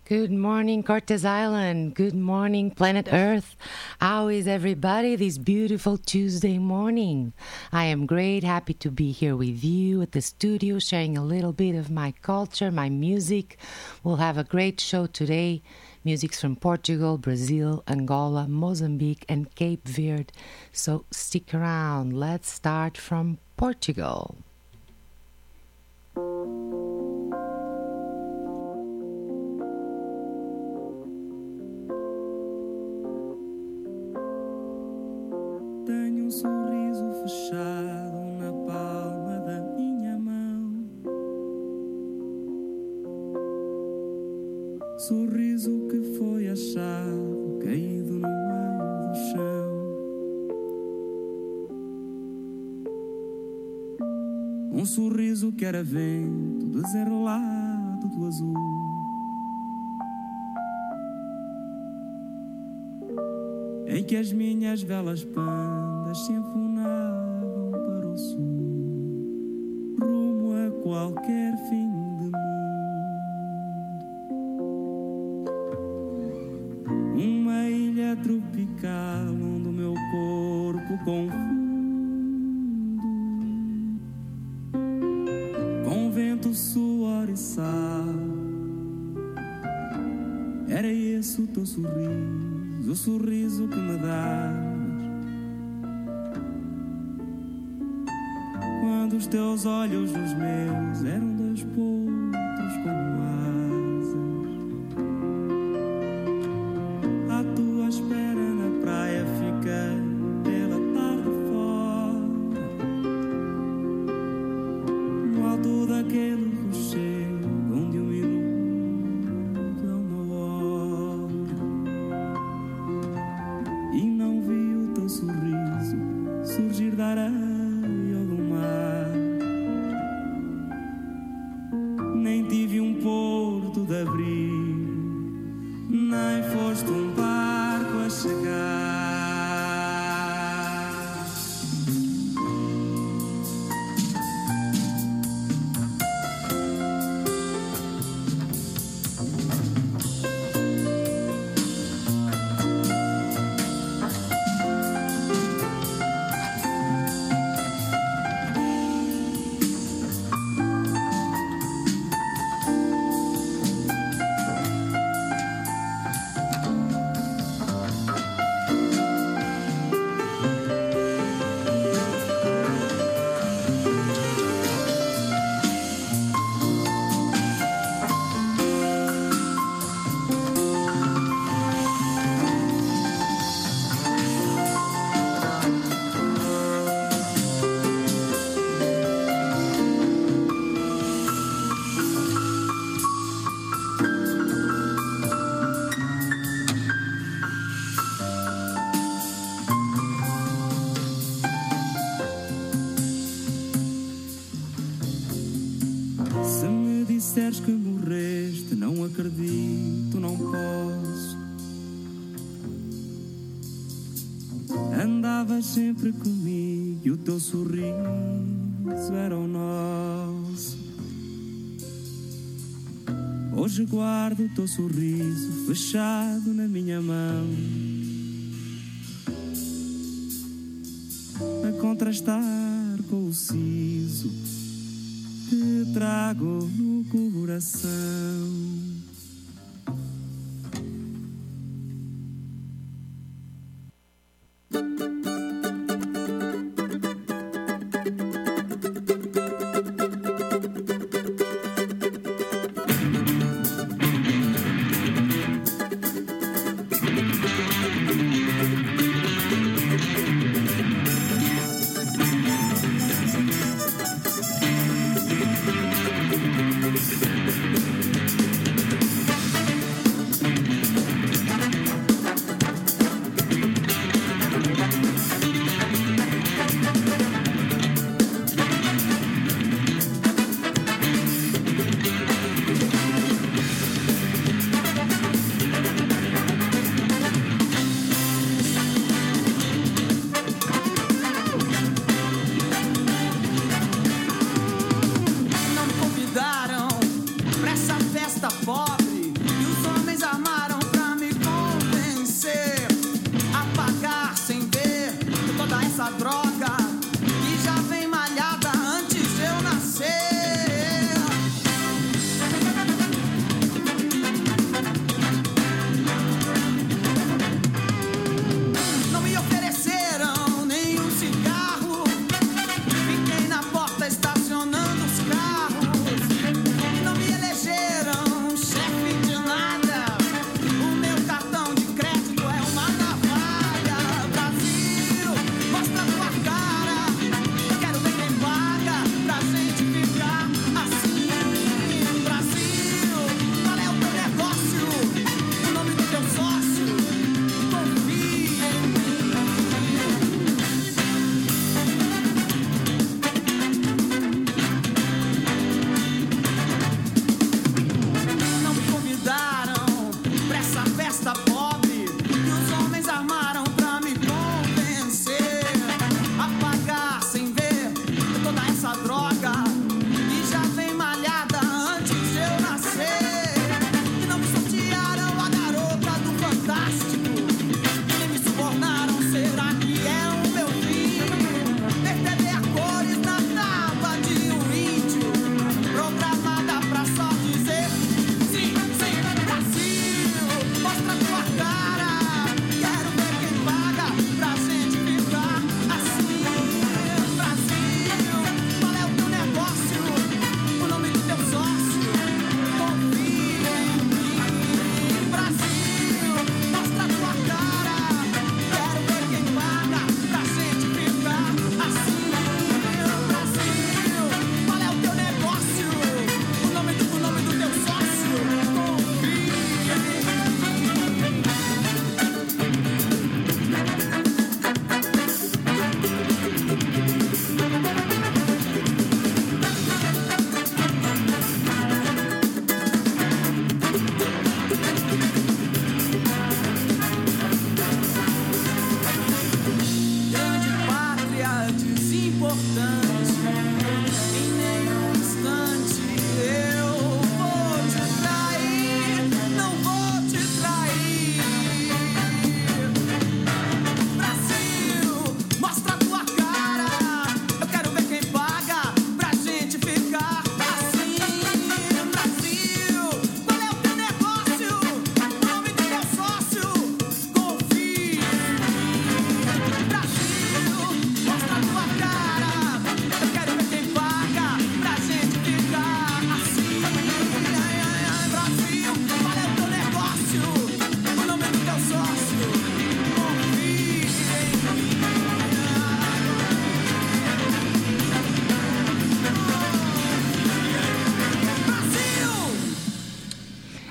Good morning, Cortes Island. Good morning, planet Earth. How is everybody this beautiful Tuesday morning? I am great, happy to be here with you at the studio, sharing a little bit of my culture, my music. We'll have a great show today. Music's from Portugal, Brazil, Angola, Mozambique, and Cape Verde. So stick around. Let's start from Portugal. Tenho sorriso fechado na palma da minha mão. Sorriso que foi achado caído no meio do chão. Um sorriso que era vento desenrolado do azul. Em que as minhas velas pandas se enfunavam para o sul, rumo a qualquer fim de mundo. Uma ilha tropical onde o meu corpo confundo, com vento, suor e sal. Era esse o teu sorriso, o sorriso que me dás quando os teus olhos nos meus eram dois potros como asas. À tua espera na praia fiquei pela tarde fora, no alto daquele rochedo onde um minuto é uma hora. E não vi o teu sorriso surgir da areia ou do mar, nem tive um porto de abrigo, nem foste um barco a chegar. Disseres que morreste, não acredito, não posso. Andavas sempre comigo e o teu sorriso era o nosso. Hoje guardo o teu sorriso fechado na minha mão, a contrastar com o siso que trago no coração.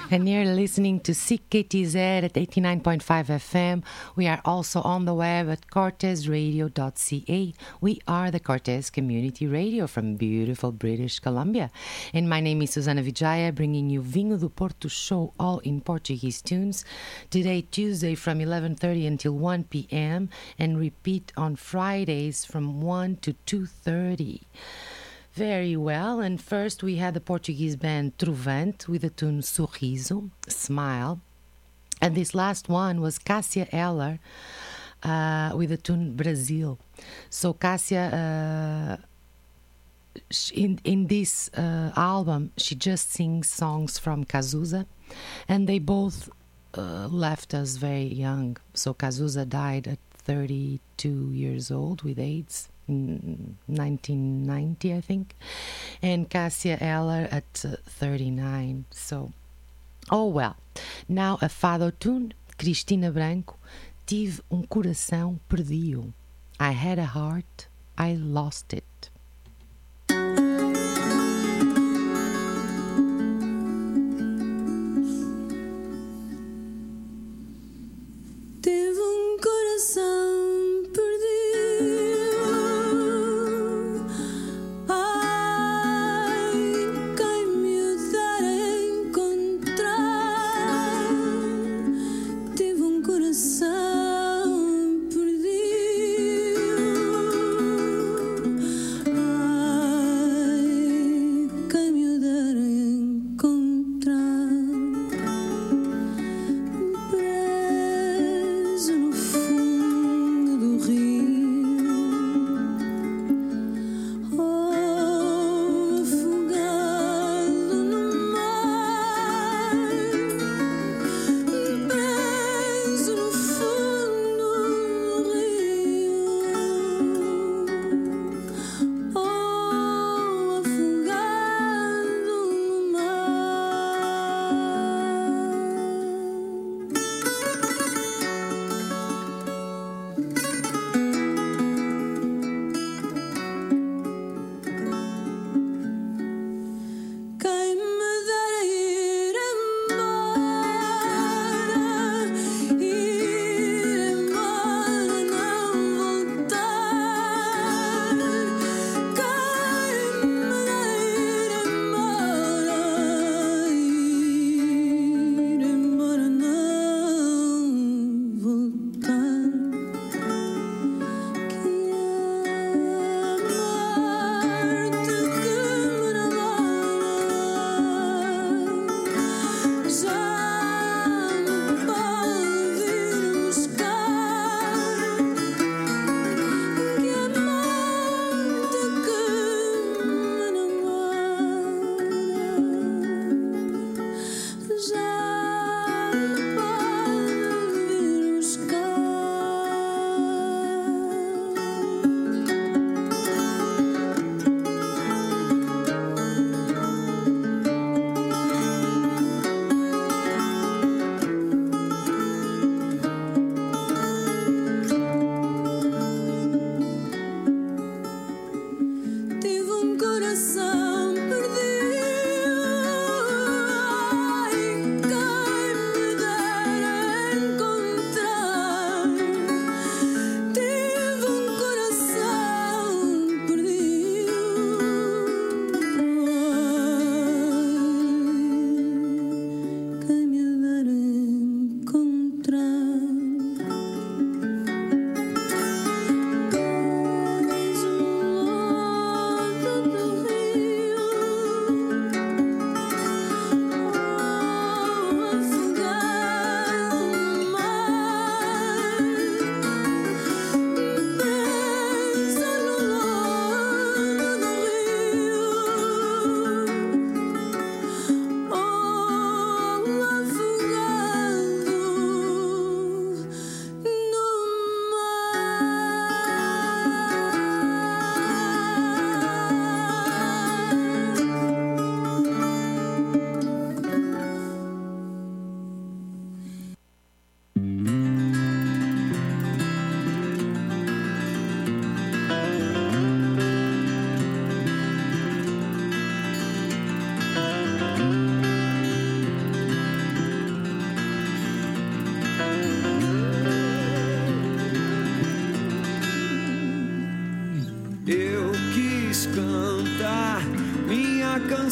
And you're listening to CKTZ at 89.5 FM. We are also on the web at cortezradio.ca. We are the Cortez Community Radio from beautiful British Columbia. And my name is Susana Vijaya, bringing you Vinho do Porto show, all in Portuguese tunes. Today, Tuesday, from 11:30 until 1 p.m. and repeat on Fridays from 1 to 2:30. Very well, and first we had the Portuguese band Trovante with the tune Sorriso, Smile. And this last one was Cássia Eller with the tune Brazil. So Cássia, in this album, she just sings songs from Cazuza, and they both left us very young. So Cazuza died at 32 years old with AIDS. In 1990, I think, and Cássia Eller at 39. So, oh well. Now a fado tune, Cristina Branco, Tive coração, perdi-o. I had a heart, I lost it. Tive coração.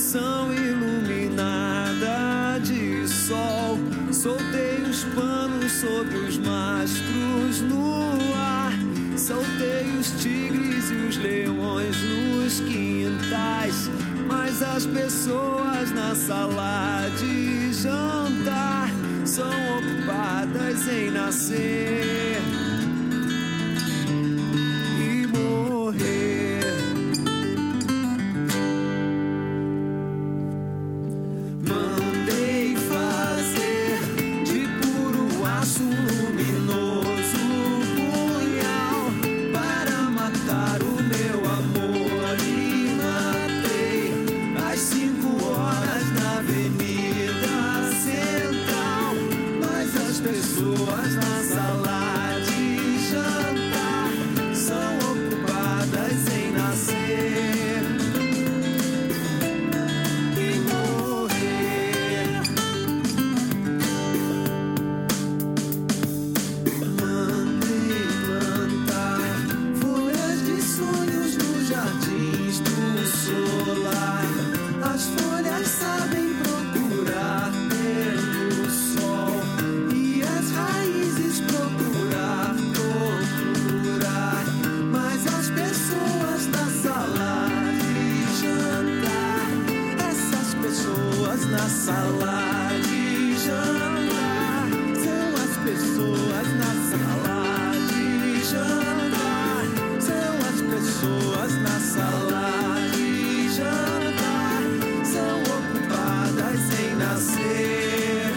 canção iluminada de sol. Soltei os panos sobre os mastros no ar. Soltei os tigres e os leões nos quintais. Mas as pessoas na sala de jantar são ocupadas em nascer e morrer. Mandei fazer de puro aço luminoso punhal para matar o meu amor e matei às 5 horas na Avenida Central. Mas as pessoas na sala de jantar são ocupadas em nascer e morrer. Mandei plantar folhas de sonhos nos jardins do solar. As folhas sabem procurar pelo sol e as raízes procurar torturar. Mas as pessoas na sala de jantar, essas pessoas na sala de jantar, são as pessoas na sala de jantar, são as pessoas na sala de jantar, são ocupadas em nascer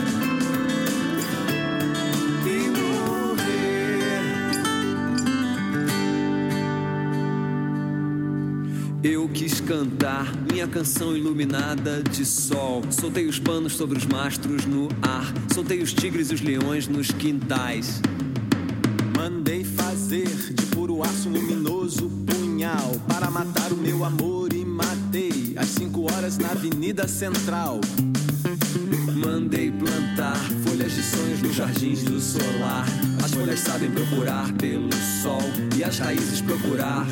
e morrer. Eu quis cantar minha canção iluminada de sol. Soltei os panos sobre os mastros no ar. Soltei os tigres e os leões nos quintais. Mandei fazer de puro aço luminoso punhal para matar o meu amor e matei às 5 horas na Avenida Central. Mandei plantar folhas de sonhos nos jardins do solar. As folhas sabem procurar pelo sol e as raízes procurar.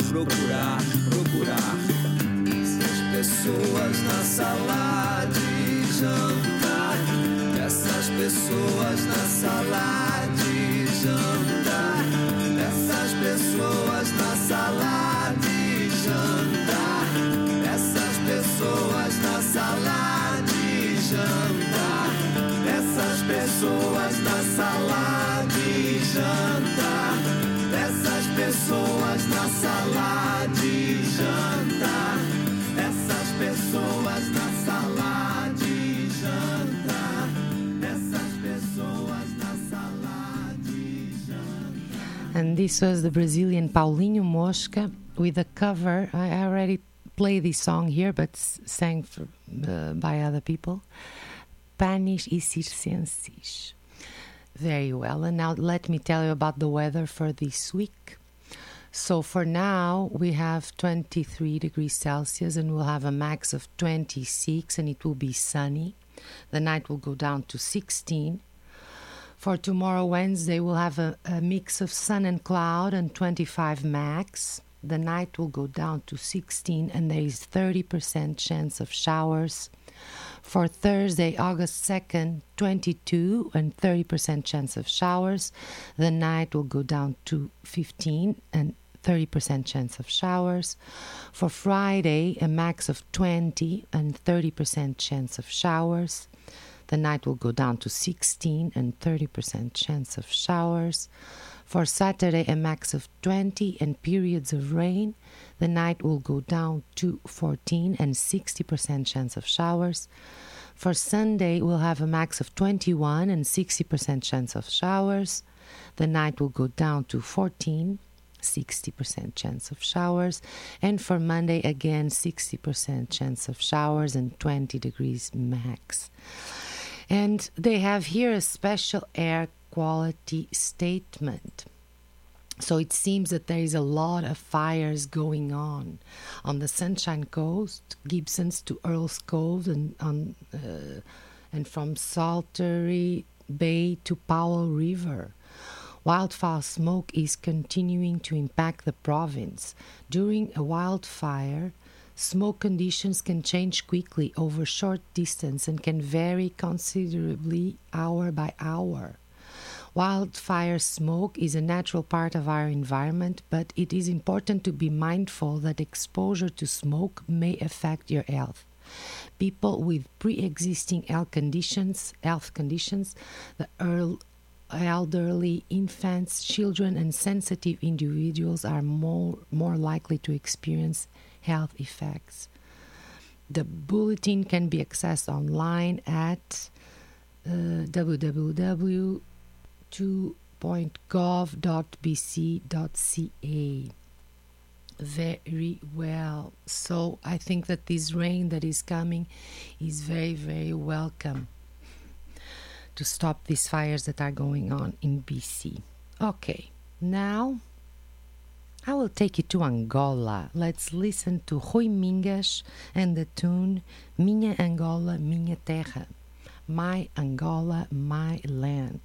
Essas pessoas na sala de jantar, essas pessoas na sala de jantar, essas pessoas na sala de jantar, essas pessoas na sala de jantar, essas pessoas na sala de jantar, essas pessoas na sala de jantar, essas pessoas na sala de jantar, essas pessoas na sala de jantar. And this was the Brazilian Paulinho Mosca with a cover. I already played this song here, but sang by other people. Panis e Circenses. Very well. And now let me tell you about the weather for this week. So for now, we have 23 degrees Celsius and we'll have a max of 26 and it will be sunny. The night will go down to 16. For tomorrow, Wednesday, we'll have a mix of sun and cloud and 25 max. The night will go down to 16 and there is 30% chance of showers. For Thursday, August 2nd, 22 and 30% chance of showers. The night will go down to 15 and 30% chance of showers. For Friday, a max of 20 and 30% chance of showers. The night will go down to 16 and 30% chance of showers. For Saturday, a max of 20 and periods of rain. The night will go down to 14 and 60% chance of showers. For Sunday, we'll have a max of 21 and 60% chance of showers. The night will go down to 14, 60% chance of showers. And for Monday, again, 60% chance of showers and 20 degrees max. And they have here a special air quality statement. So it seems that there is a lot of fires going on the Sunshine Coast, Gibsons to Earl's Cove, and from Saltery Bay to Powell River. Wildfire smoke is continuing to impact the province. During a wildfire, Smoke conditions can change quickly over short distance and can vary considerably hour by hour. Wildfire smoke is a natural part of our environment, but it is important to be mindful that exposure to smoke may affect your health. People with pre-existing health conditions, the elderly, infants, children, and sensitive individuals are more likely to experience health effects. The bulletin can be accessed online at www.2.gov.bc.ca. Very well. So I think that this rain that is coming is very, very welcome to stop these fires that are going on in BC. Okay, now I will take you to Angola. Let's listen to Rui Mingas and the tune Minha Angola, Minha Terra. My Angola, My Land.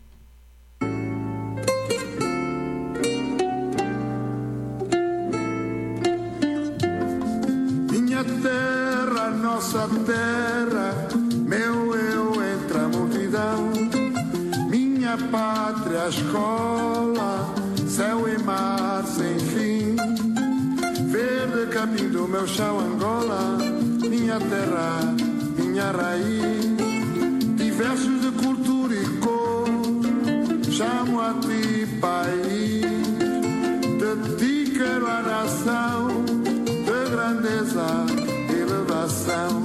Minha terra, nossa terra, meu eu entre a multidão. Minha pátria, escola, céu e mar sem fim. Verde capim do meu chão, Angola, minha terra, minha raiz. Diversos de cultura e cor, chamo a ti país. De ti quero a nação, de grandeza, elevação.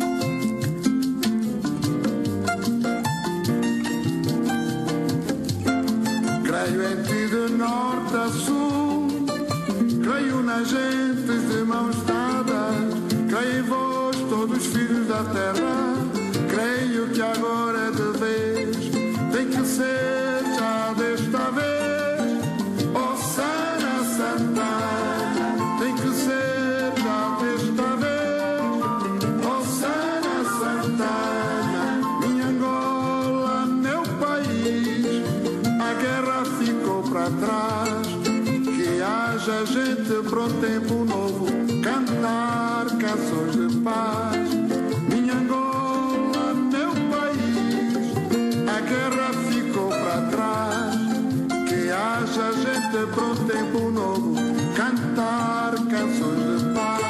Creio em ti de norte a sul, creio nas gentes de mãos dadas, creio em vós todos filhos da terra, creio que agora é de vez, tem que ser já desta vez, oh Sana Santana, tem que ser já desta vez, oh Sana Santana, minha Angola, meu país, a guerra ficou para trás, que haja gente para um tempo novo, cantar canções de paz, minha Angola, meu país, a guerra ficou para trás, que haja gente para um tempo novo, cantar canções de paz.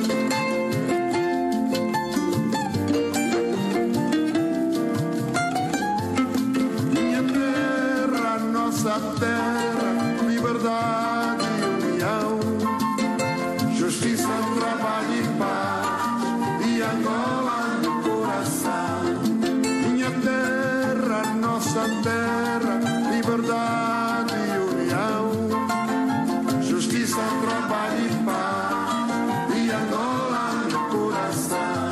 Minha terra, nossa terra, liberdade e união, justiça, trabalho e paz, e Angola no coração. Minha terra, nossa terra, liberdade e união, justiça, trabalho e paz, e Angola no coração.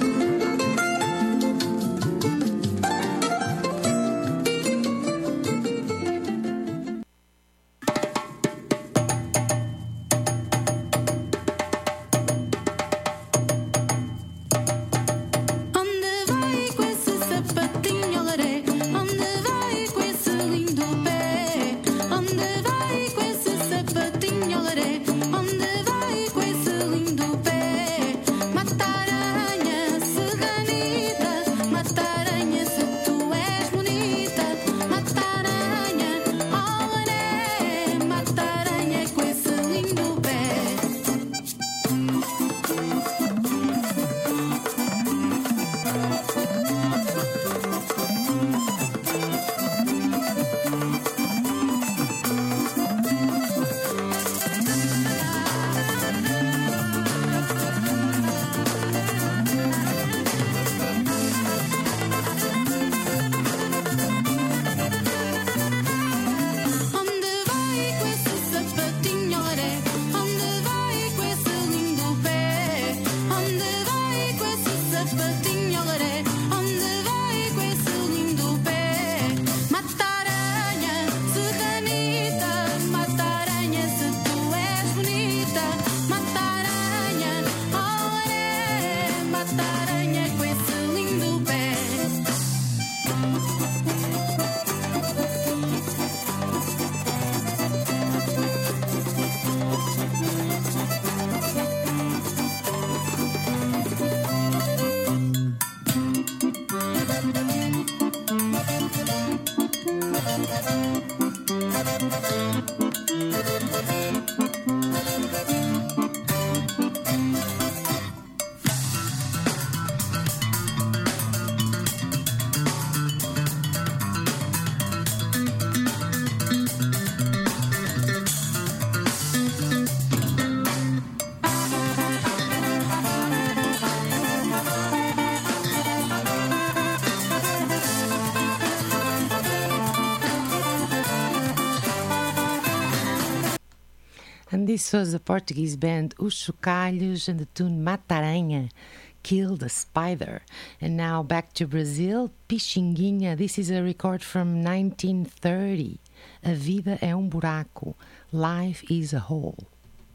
Onde vai com esse sapatinho laré? Onde vai com esse lindo pé? This was the Portuguese band Os Chocalhos and the tune Mata-Aranha, Kill the Spider. And now back to Brazil, Pixinguinha. This is a record from 1930. A vida é buraco. Life is a hole.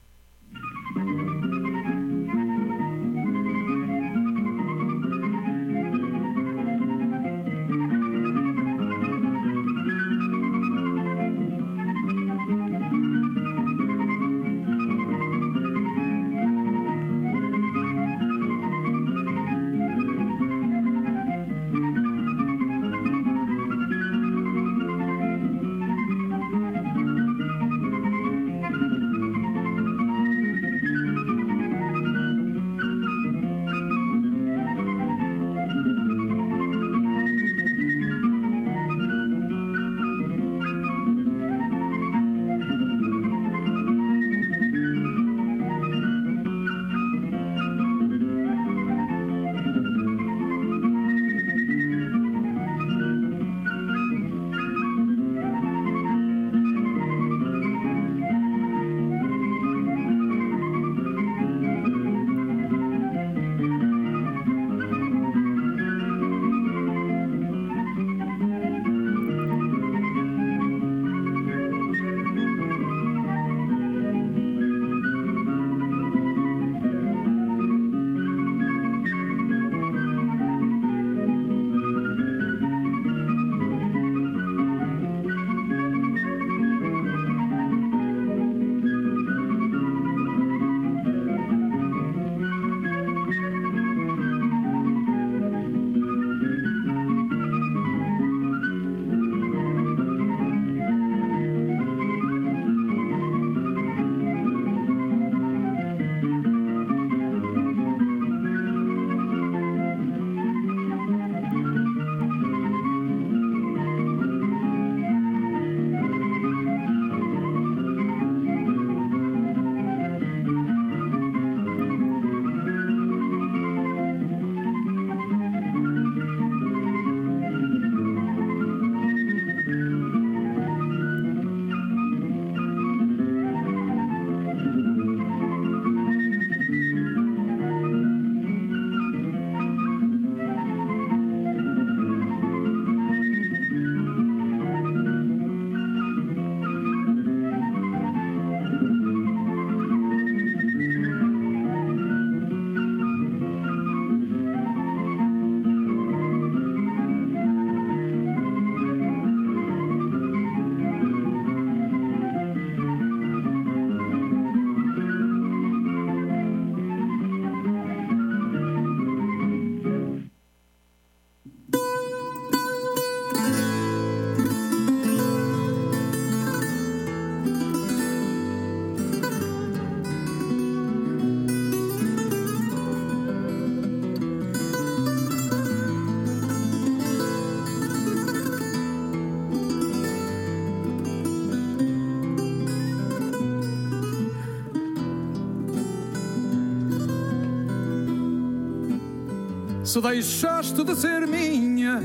Se deixaste de ser minha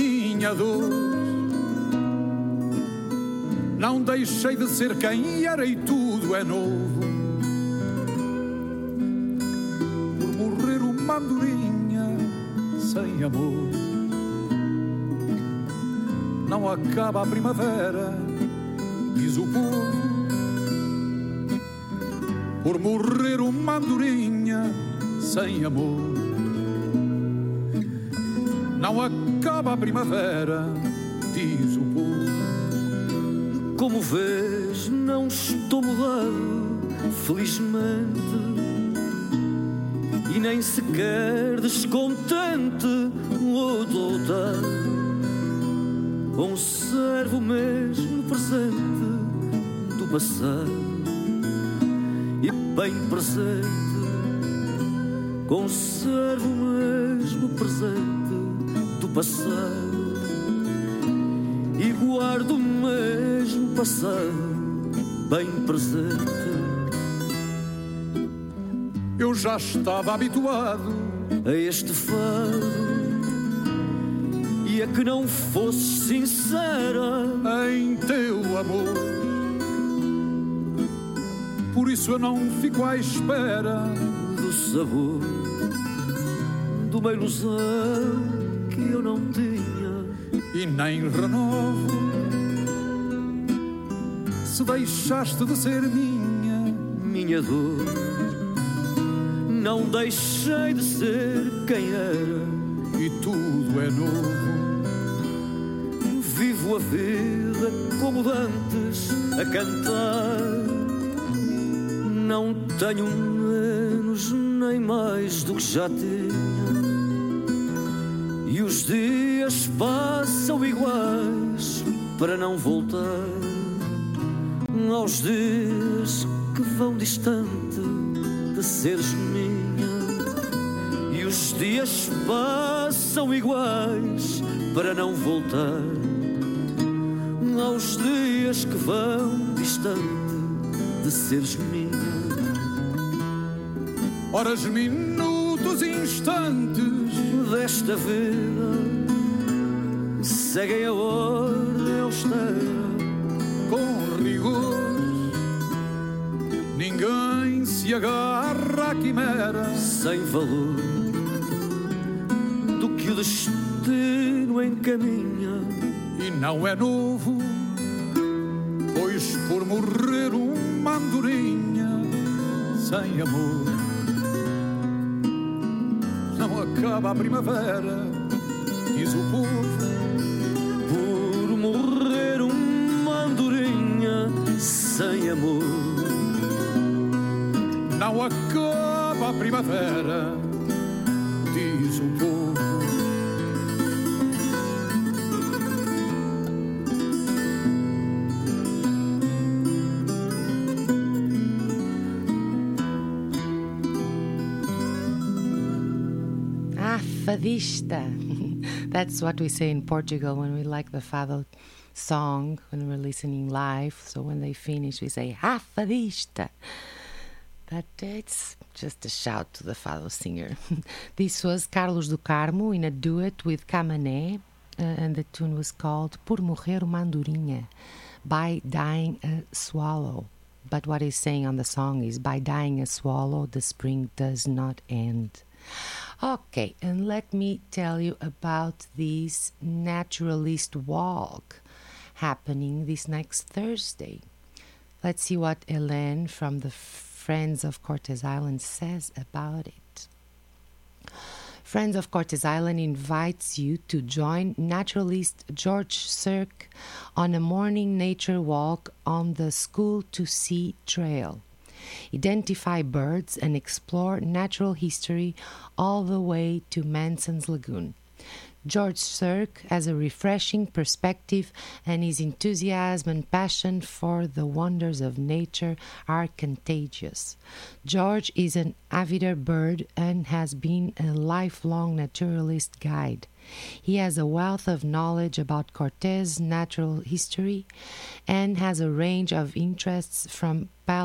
dor, não deixei de ser quem era e tudo é novo. Por morrer uma andorinha sem amor, não acaba a primavera, diz o povo. Por morrer uma andorinha sem amor, não acaba a primavera, diz o povo. Como vês, não estou mudado, felizmente, e nem sequer descontente ou doutado. Conservo o mesmo presente do passado, e bem presente. Conservo o mesmo presente do passado, e guardo o mesmo passado bem presente. Eu já estava habituado a este fado, e a que não fosses sincera em teu amor. Por Por isso eu não fico à espera do sabor de uma ilusão que eu não tinha, e nem renovo se deixaste de ser minha dor. Não deixei de ser quem era, e tudo é novo. Vivo a vida como dantes a cantar. Não tenho menos nem mais do que já tinha, e os dias passam iguais para não voltar aos dias que vão distante de seres minha. E os dias passam iguais para não voltar aos dias que vão distante de seres minha. Horas, minutos, instantes desta vida seguem a ordem austera com rigor. Ninguém se agarra à quimera sem valor do que o destino encaminha. E não é novo, pois por morrer uma andorinha sem amor não acaba a primavera, diz o povo. Por morrer uma andorinha sem amor não acaba a primavera, diz o povo. Fadista. That's what we say in Portugal when we like the Fado song, when we're listening live. So when they finish, we say, Fadista. But it's just a shout to the Fado singer. This was Carlos do Carmo in a duet with Camané, and the tune was called Por Morrer uma Andorinha, By Dying a Swallow. But what he's saying on the song is, by dying a swallow, the spring does not end. Okay, and let me tell you about this naturalist walk happening this next Thursday. Let's see what Hélène from the Friends of Cortes Island says about it. Friends of Cortes Island invites you to join naturalist George Cirque on a morning nature walk on the School to Sea Trail. Identify birds and explore natural history all the way to Manson's Lagoon. George Cirque has a refreshing perspective, and his enthusiasm and passion for the wonders of nature are contagious. George is an avid bird and has been a lifelong naturalist guide. He has a wealth of knowledge about Cortes' natural history and has a range of interests from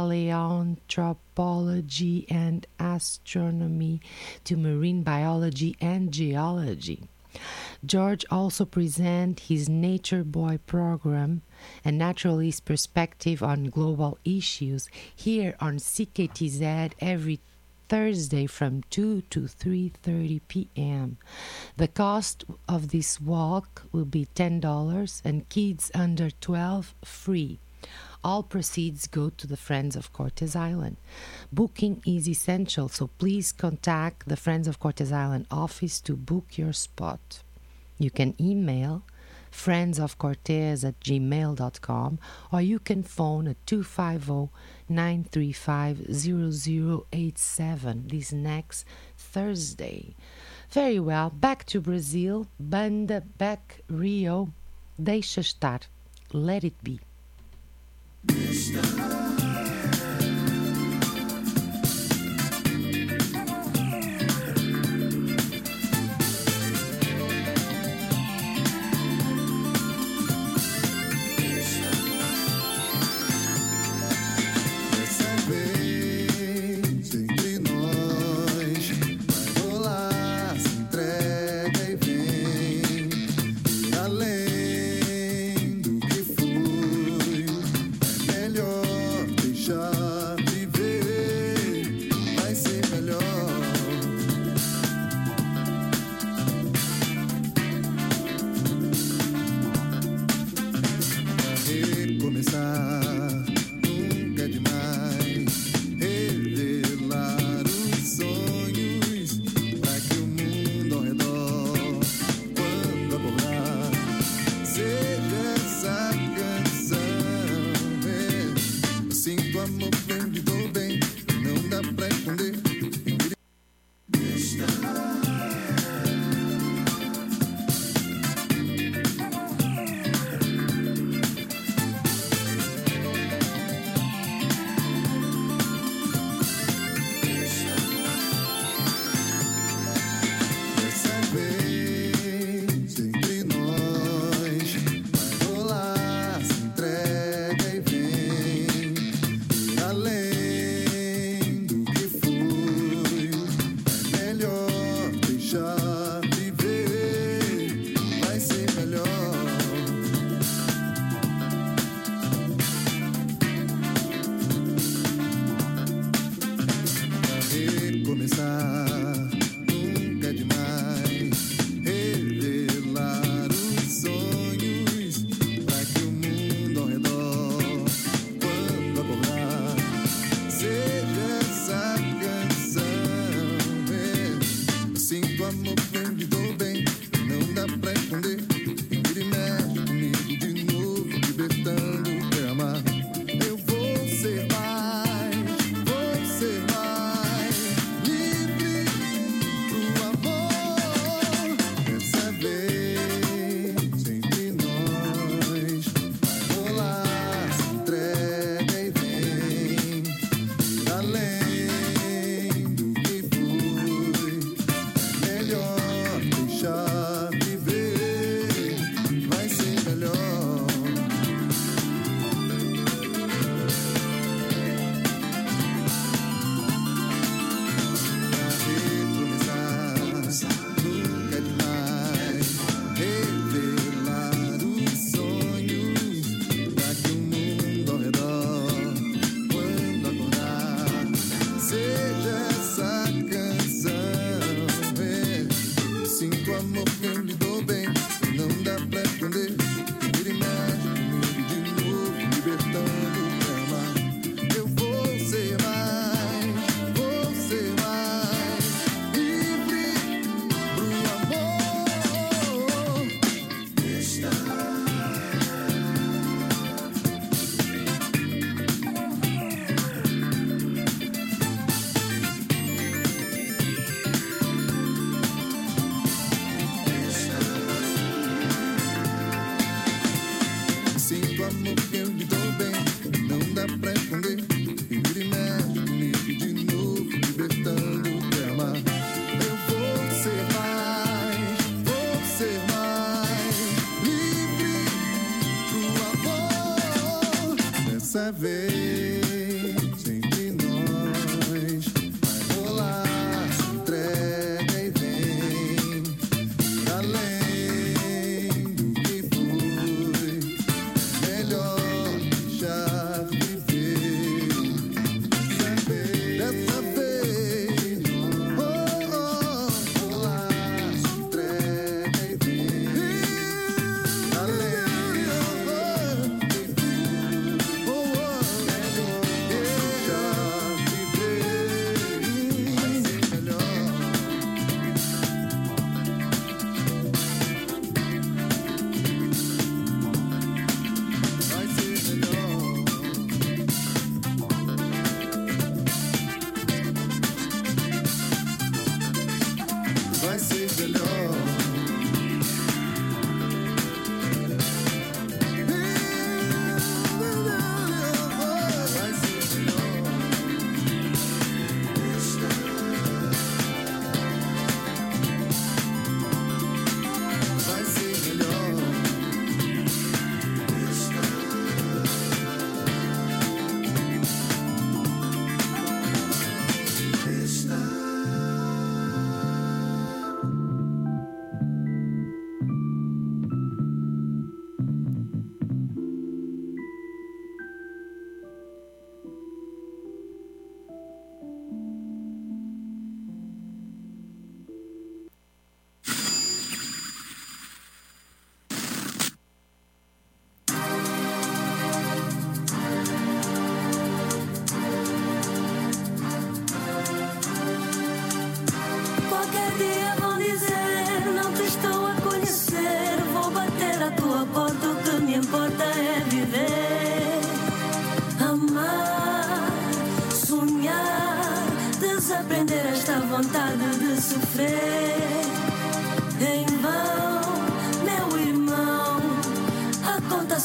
paleoanthropology and astronomy to marine biology and geology. George also presents his Nature Boy program, a naturalist perspective on global issues, here on CKTZ every Thursday from 2 to 3:30 p.m. The cost of this walk will be $10 and kids under 12 free. All proceeds go to the Friends of Cortes Island. Booking is essential, so please contact the Friends of Cortes Island office to book your spot. You can email friendsofcortes@gmail.com or you can phone at 250-935-0087 this next Thursday. Very well, back to Brazil. Banda Back Rio. Deixa estar. Let it be. Além do que fui, é melhor.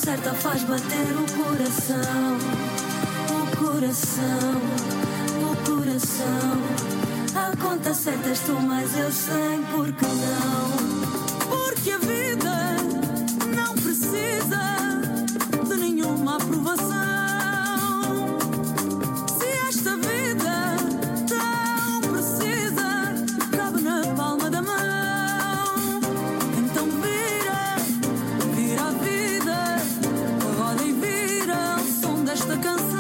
certa faz bater o coração. O coração, o coração. A conta certa és tu, mas eu sei por que não. Porque a vida não precisa de nenhuma aprovação. Se esta vida tão precisa, cabe na palma da mão. Então vira, vira a vida, roda e vira o som desta canção.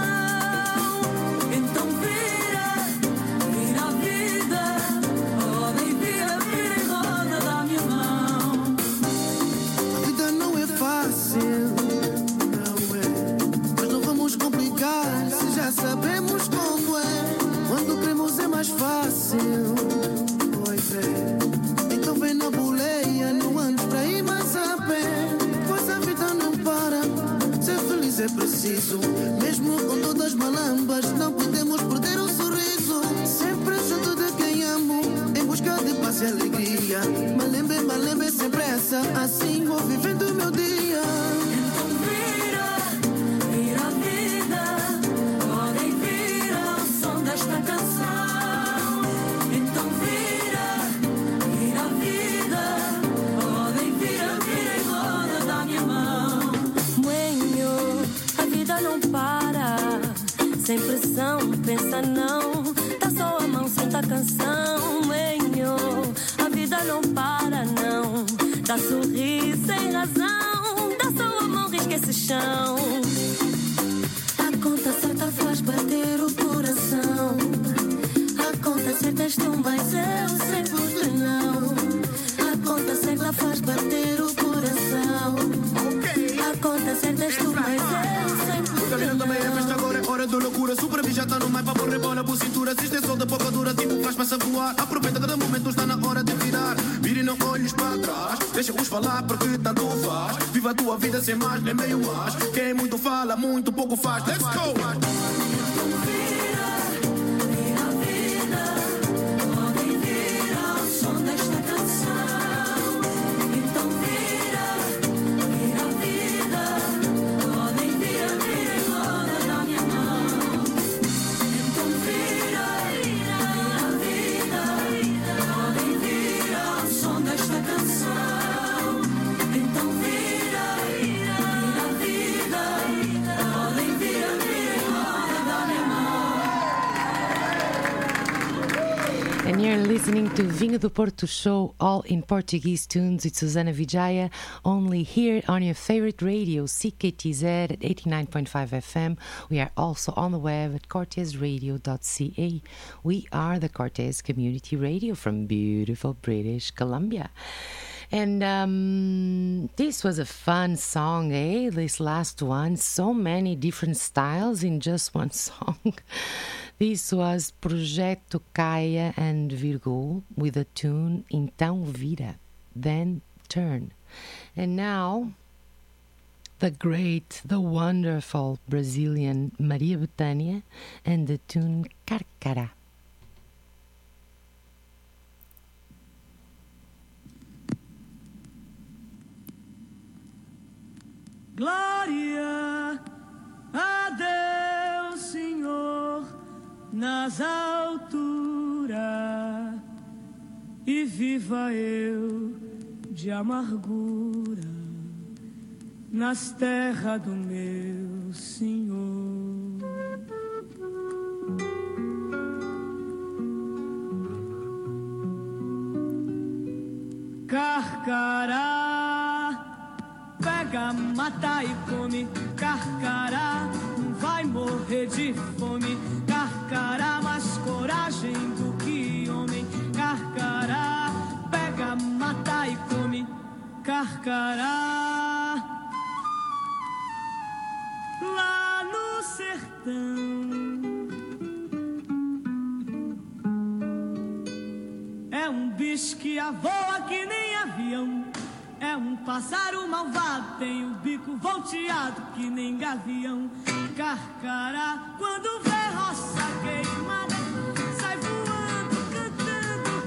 Então vira, vira a vida, roda e vira, vira e roda da minha mão. A vida não é fácil, não é, mas não vamos complicar, se já sabemos como é. Quando queremos é mais fácil, pois é. Então vem na boleia, não andes pra ir mais a pé, pois a vida não para, ser feliz é preciso. Mesmo com todas as malambas, não podemos perder o sorriso. Sempre junto de quem amo, em busca de paz e alegria. Malembe, sem pressa, assim vou vivendo o meu dia. Então vira, vira a vida, roda e vira o som desta canção. Então vira, vira a vida, roda e vira, vira e roda da minha mão. Moenho, a vida não para, sem pressão, pensa não, dá só a mão, senta a canção. Moenho, a vida não para não, dá sorriso sem razão, dá só a mão, risca esse chão. A conta certa faz bater o coração. A conta certa és tu, mas eu sei por que não. A conta certa faz bater o coração. A conta certa és tu, mas eu sei por que Galera também é festa agora, é hora de loucura. Super já tá no mais pra pôr rebola por cintura. Se extensão da boca dura, tipo faz passa a voar. Aproveita cada momento, está na hora de virar. Vira e não olhes para trás, deixa-os falar porque tanto faz. Viva a tua vida sem mais, nem meio mais. Quem muito fala, muito pouco faz. Let's go! então vira, vira a vida, roda e vira o som desta canção. Então vira, vira a vida, roda e vira, vira e roda da minha mão. Então vira, vira a vida, roda e vira o som desta canção. Então vira, vira a vida, roda e vira, vira e roda da minha mão. And you're listening to Vinho do Porto Show, all in Portuguese tunes with Susana Vijaya, only here on your favorite radio, CKTZ at 89.5 FM. We are also on the web at cortezradio.ca. We are the Cortez Community Radio from beautiful British Columbia. And this was a fun song, eh? This last one. So many different styles in just one song. This was Projeto Caia and Virgo with the tune Então Vira, Then Turn. And now, the great, the wonderful Brazilian Maria Bethânia and the tune Carcará. Glória a Deus, Senhor, nas alturas, e viva eu de amargura nas terras do meu Senhor. Carcará, pega, mata e come. Carcará, não vai morrer de fome. Carcará, mais coragem do que homem. Carcará, pega, mata e come. Carcará, lá no sertão, é um bicho que voa que nem avião. É um pássaro malvado, tem o bico volteado que nem gavião. Carcará, quando vê roça queimada, sai voando, cantando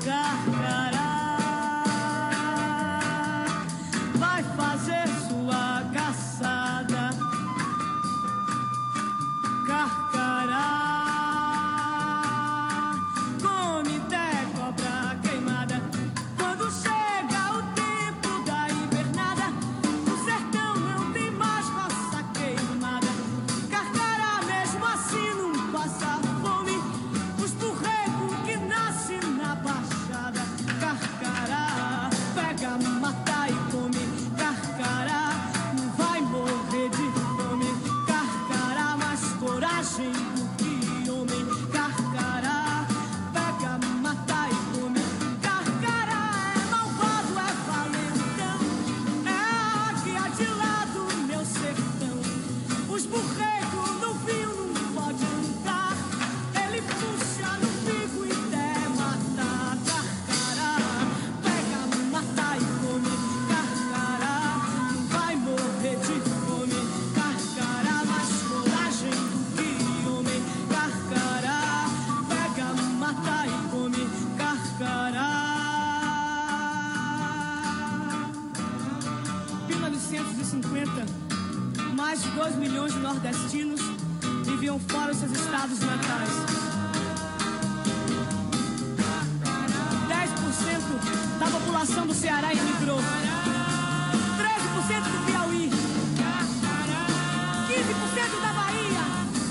carcará. Vai fazer sua caçada. mais de 2 milhões de nordestinos viviam fora dos seus estados natais. 10% da população do Ceará emigrou. 13% do Piauí. 15% da Bahia.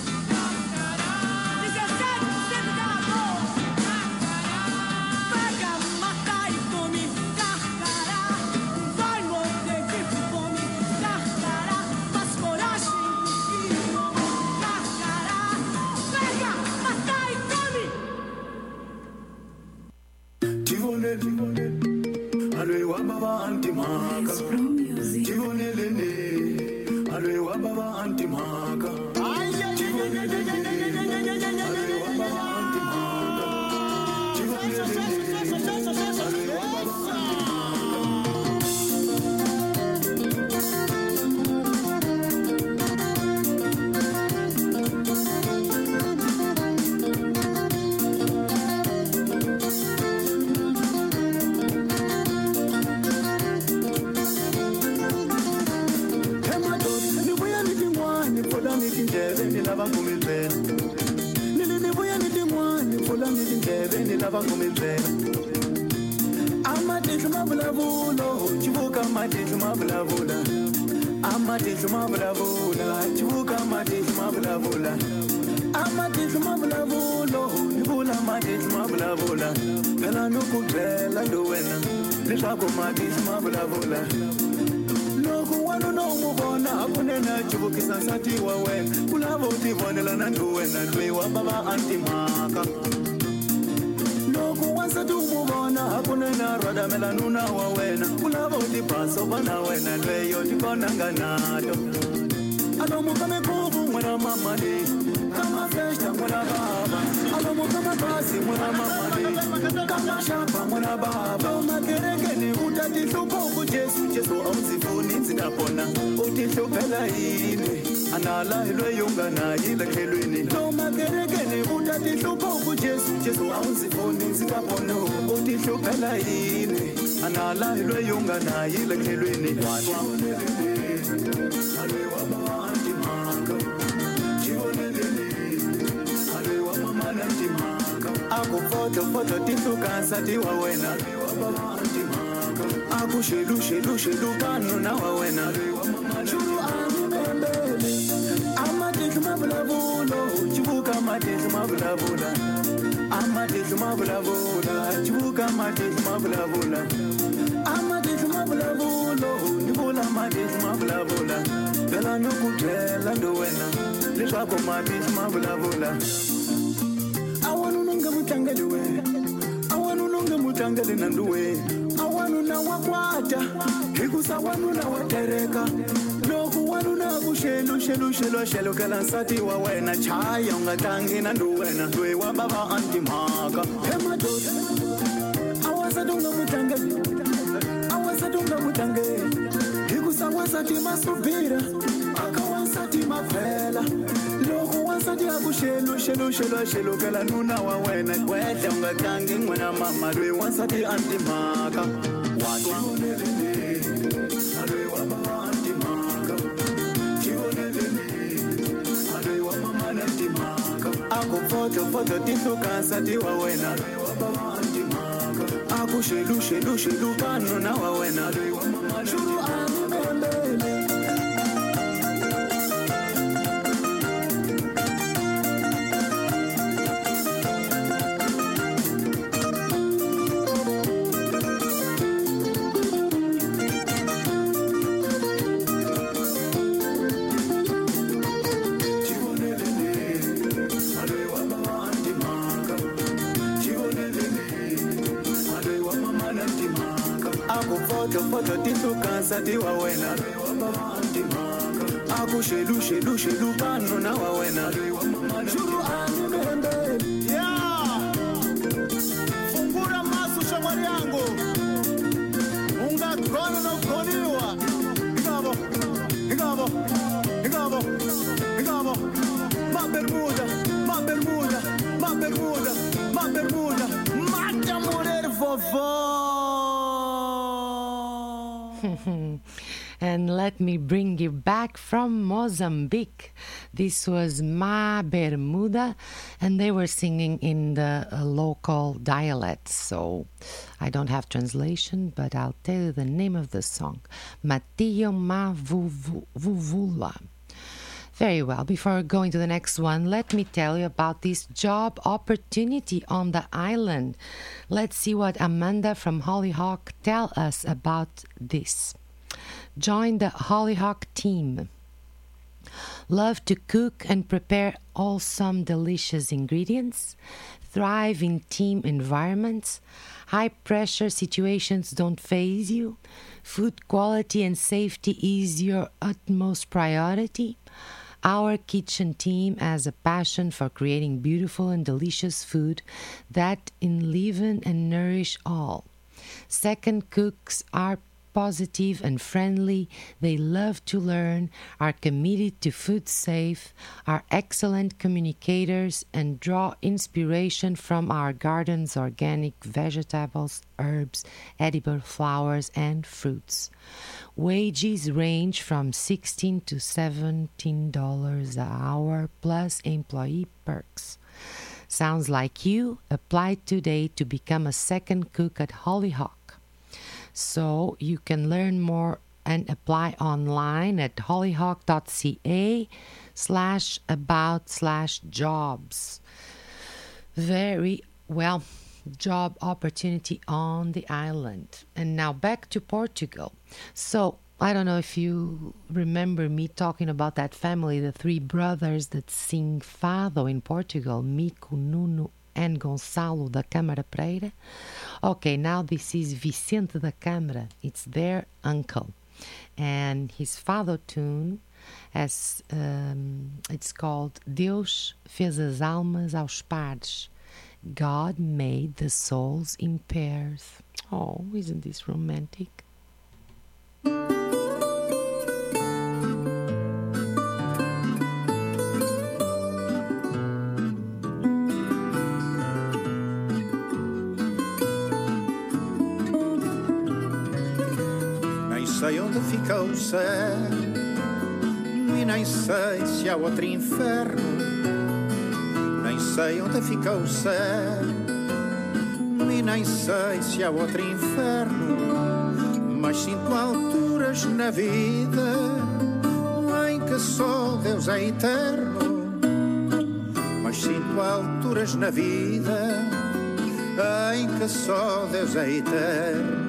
17% da Alagoas. Pega, mata e come carcará. Vai morrer de fome, carcará. Faz coragem do filho, carcará. Pega, mata e come. Tivonele, Arewa Baba Antimaka. Tivonele, Arewa Baba Antimaka. Tivonele, Arewa Baba Antimaka. Tivonele, Arewa Baba Amadishu mabulavulo, chivuka amadishu mabulavulo. Amadishu mabulavulo, chivuka amadishu mabulavulo. Amadishu mabulavulo, nibula amadishu mabulavulo. Vela nukuvela nduwena, lishaku amadishu mabulavulo. Loku wanu no mubona, akunena chivukisa nsati wawena. Kulavo utivonela nanduwena, lwewa baba antimaka. Loku wansati umubona, akunena rada melanuna wawena. Kulavo utipaso bana wena, lweyo tikona nganato. Alomu kame kubu mwena mamani, kama festa mwena baba. Alomu kama basi mwena mamani, kama shapa mwena baba. Umakerekene utatishupoku Jesu, Jesu amzifuni nzidapona. Utishupela ine, anala ilwe yungana ila kelwini. Umakerekene utatishupoku Jesu, Jesu amzifuni nzidapona. Utishupela ine, anala ilwe yungana ila kelwini. Arewa baba antimaka. Chivonele, arewa mama antimaka. Aku foto tituka nsati wawena. Arewa baba antimaka. Aku shelu kanu na wawena. Arewa mama churu anibembele. Amadishu mabulavulo, chivuka amadishu mabulavulo. Amadishu mabulavulo, chivuka amadishu mabulavulo. Amadishu mabulavulo, nibula amadishu mabulavulo. Vela nukutela nduwena, lishaku amadishu mabulavulo. Awanu nunga mutangele we, awanu nunga mutangele nanduwe. Awanu na wakwata, hikusa wanu na watereka. Loku wanu na kushelu kala nsati wawena. Chaya ungatangi nanduwena, lwe wa baba antimaka. Hema doda, awasadunga mutangele, awasadunga mutangele. Hikusa wansati masubira, akawansati mafela. Loku wansati akushelu kala nuna wawena. Kwete ungatangi mwena mama, lwe wansati antimaka. Wachivonele, arewa baba antimaka. Chivonele, arewa mama antimaka. Aku foto tituka nsati wawena. Arewa baba antimaka. Aku shelu kanu na wawena. Arewa mama churu anibembele. Foto tituka nsati wawena. Arewa baba antimaka. Aku shelu kanu na wawena. Arewa mama churu anibembele. Yeah! Fungura masu shamari yangu. Unga kono na ukoniwa. Higabo. Ma bermuda. Mata morer vovó. And let me bring you back from Mozambique. This was Ma Bermuda, and they were singing in the local dialect, so I don't have translation, but I'll tell you the name of the song. Matio Ma Vuvula. Very well. Before going to the next one, let me tell you about this job opportunity on the island. Let's see what Amanda from Hollyhock tell us about this. Join the Hollyhock team. Love to cook and prepare awesome, delicious ingredients. Thrive in team environments. High-pressure situations don't faze you. Food quality and safety is your utmost priority. Our kitchen team has a passion for creating beautiful and delicious food that enliven and nourish all. Second cooks are positive and friendly. They love to learn, are committed to food safe, are excellent communicators, and draw inspiration from our garden's organic vegetables, herbs, edible flowers, and fruits. Wages range from $16 to $17 an hour plus employee perks. Sounds like you? Apply today to become a second cook at Hollyhock. So you can learn more and apply online at hollyhock.ca/about/jobs. Very well, job opportunity on the island. And now back to Portugal. So I don't know if you remember me talking about that family, the three brothers that sing fado in Portugal, Mico, Nuno, and Gonçalo da Câmara Pereira. Okay, now this is Vicente da Câmara. It's their uncle. And his fado tune, it's called Deus fez as almas aos pares. God made the souls in pairs. Oh, isn't this romantic? Sei onde fica o céu e nem sei se há outro inferno. Nem sei onde fica o céu e nem sei se há outro inferno. Mas sinto alturas na vida em que só Deus é eterno. Mas sinto alturas na vida em que só Deus é eterno.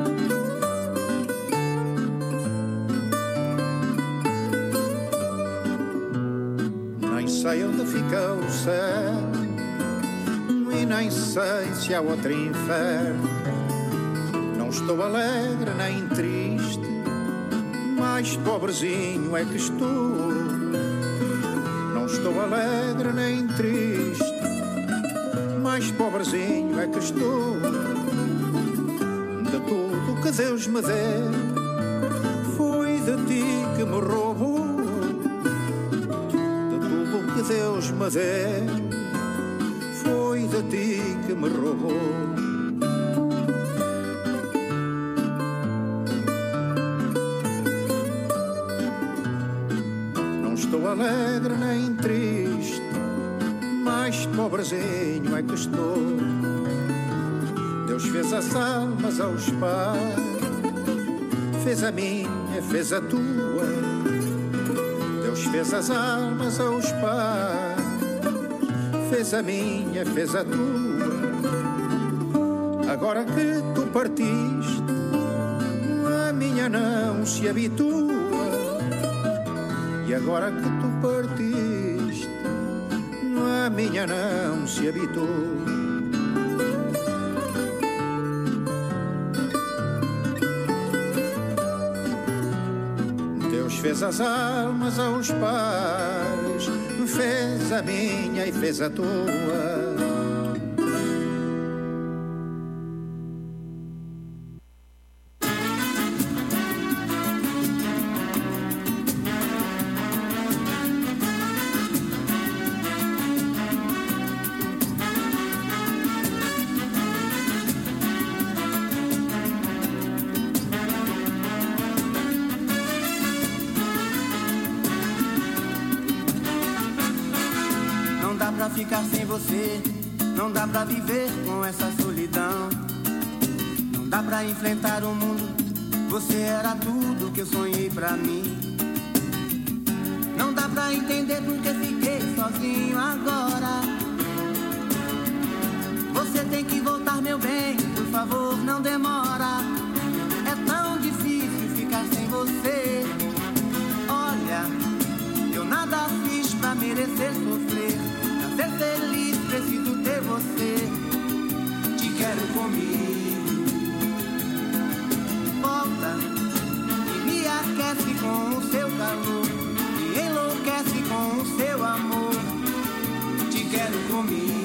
Sei onde fica o céu e nem sei se há outro inferno. Não estou alegre nem triste, mais pobrezinho é que estou. Não estou alegre nem triste, mais pobrezinho é que estou. De tudo que Deus me deu, foi de ti que me roubou. Deus me deu, foi de ti que me roubou. Não estou alegre nem triste, mais pobrezinho é que estou. Deus fez as almas aos pares, fez a minha, fez a tua. Deus fez as almas aos pares, fez a minha, fez a tua. Agora que tu partiste, a minha não se habitua. E agora que tu partiste, a minha não se habitua. Fez as almas aos pares, fez a minha e fez a tua. pra ficar sem você, não dá pra viver com essa solidão. Não dá pra enfrentar o mundo, você era tudo que eu sonhei pra mim. Não dá pra entender porque fiquei sozinho agora. Você tem que voltar, meu bem, por favor, não demora. É tão difícil ficar sem você. Olha, eu nada fiz pra merecer sofrer. Pra ser feliz preciso ter você. Te quero comigo. Volta e me aquece com o seu calor. Me enlouquece com o seu amor. Te quero comigo.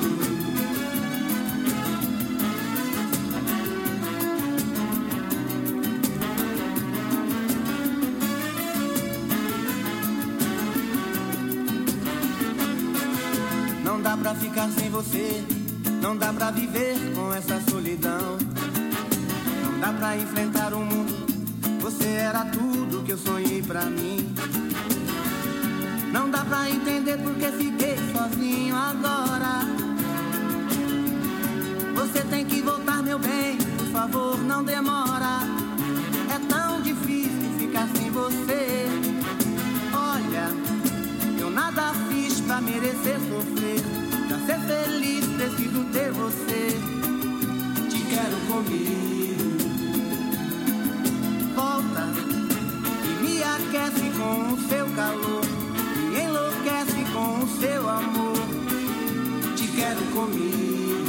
Não dá pra ficar sem você, não dá pra viver com essa solidão. Não dá pra enfrentar o mundo, você era tudo que eu sonhei pra mim. Não dá pra entender porque fiquei sozinho agora. Você tem que voltar, meu bem, por favor, não demora. É tão difícil ficar sem você. Olha, eu nada fiz pra merecer sofrer. Pra ser feliz preciso ter você. Te quero comigo. Volta e me aquece com o seu calor. Me enlouquece com o seu amor. Te quero comigo.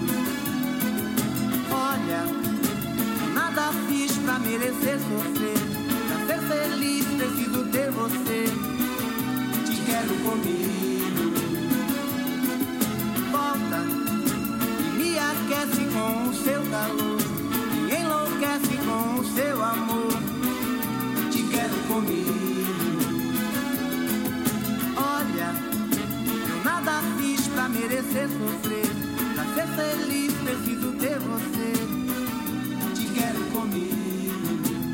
Olha, nada fiz pra merecer sofrer. Pra ser feliz preciso ter você. Te quero comigo. Volta e me aquece com o seu calor. Me enlouquece com o seu amor. Te quero comigo. Olha, eu nada fiz pra merecer sofrer. Pra ser feliz preciso ter você. Te quero comigo.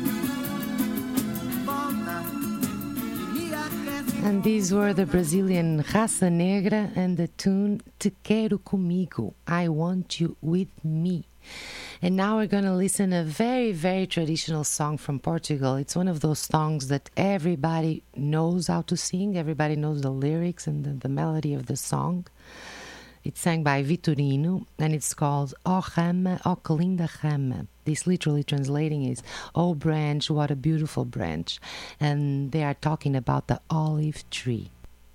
Volta e me aquece. And these were the Brazilian Raça Negra and the tune Te Quero Comigo, I Want You With Me. And now we're going to listen a very, very traditional song from Portugal. It's one of those songs that everybody knows how to sing. Everybody knows the lyrics and the melody of the song. It's sang by Vitorino, and it's called O Rama, O Que Linda Rama. This literally translating is, Oh branch, what a beautiful branch. And they are talking about the olive tree.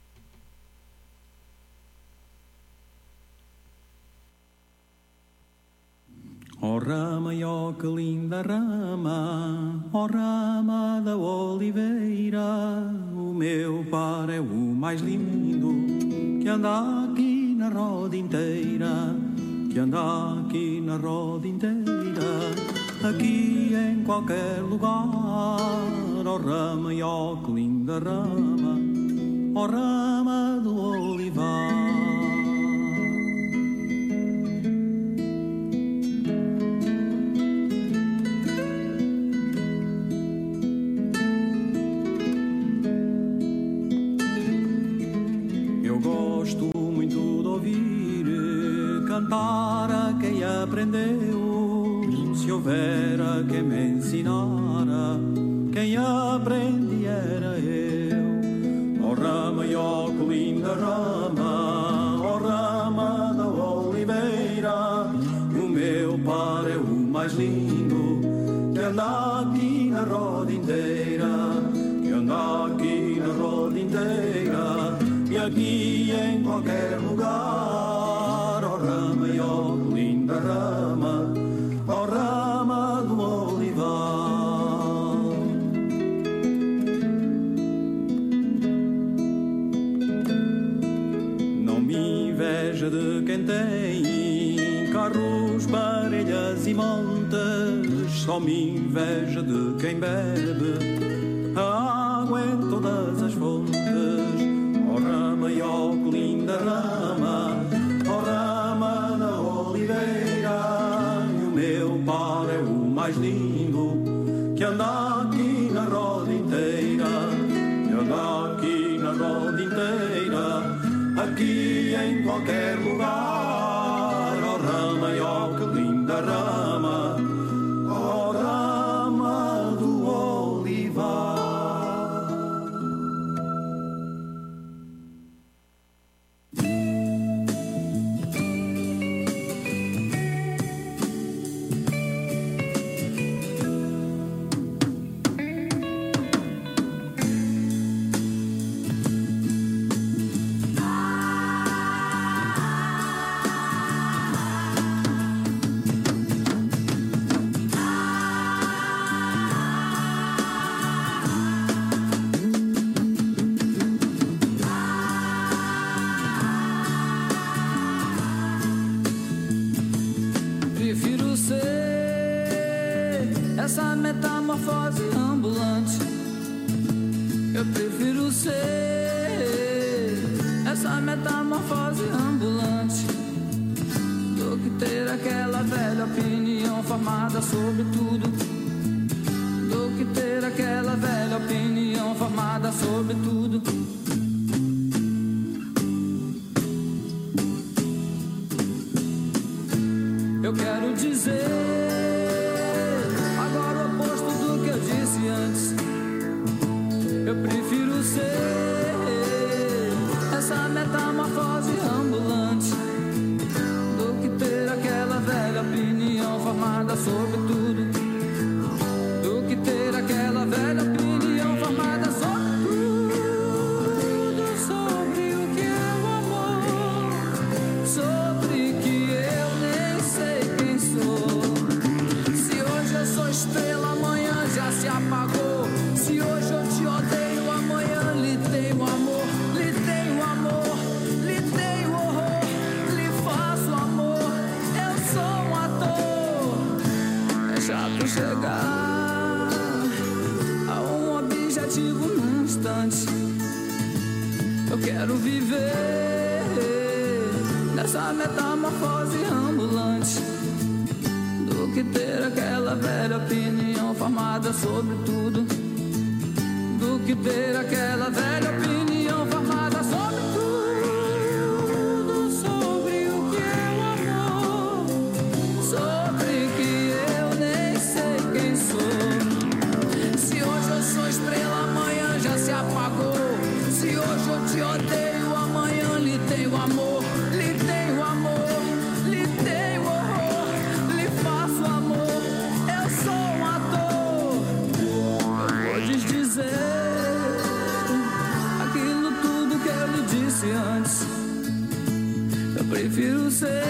Oh rama, ó que linda rama, ó rama da oliveira, o meu par é o mais lindo, que anda aqui na roda inteira, que anda aqui na roda inteira, aqui em qualquer lugar. Ó rama, ó que linda rama, ó rama do olivar. Cantar a quem aprendeu, se houvera quem me ensinara, quem aprendi era eu. Ó rama, ó que linda rama, ó rama da oliveira, o meu par é o mais lindo, que anda aqui na roda inteira, que anda aqui na roda inteira, e aqui em qualquer lugar. Rama, ó linda rama, ó rama do olivar. Não me inveja de quem tem carros, parelhas e montes, só me inveja de quem bebe a água em todas as fontes. Ó rama, ó que linda rama, ó rama da oliveira, e o meu par é o mais lindo, que anda aqui na roda inteira, que anda aqui na roda inteira, aqui metamorfose ambulante. Eu prefiro ser essa metamorfose ambulante do que ter aquela velha opinião formada sobre tudo. Do que ter aquela velha opinião formada sobre tudo. Eu quero dizer agora o oposto do que eu disse antes. Eu prefiro ser essa metamorfose ambulante do que ter aquela velha opinião formada sobre tudo. Do que ter aquela velha opinião formada sobre tudo. Sobre o que é o amor, sobre que eu nem sei quem sou. Se hoje eu sou estrela, amanhã já se apagou. Se hoje eu te odeio, amanhã lhe tenho amor. Lhe tenho amor, lhe tenho horror. Lhe faço amor, eu sou um ator. É chato chegar a um objetivo num instante. Eu quero viver nessa metamorfose ambulante do que ter aquela velha opinião formada sobre tudo. Do que ter aquela velha opinião formada sobre tudo. Sobre o que é o amor, sobre que eu nem sei quem sou. Se hoje eu sou estrela, amanhã já se apagou. Se hoje eu te odeio, amanhã lhe tenho amor. Lhe tenho amor, lhe tenho horror. Lhe faço amor, eu sou um ator. Eu vou desdizer aquilo tudo que eu lhe disse antes. Eu prefiro ser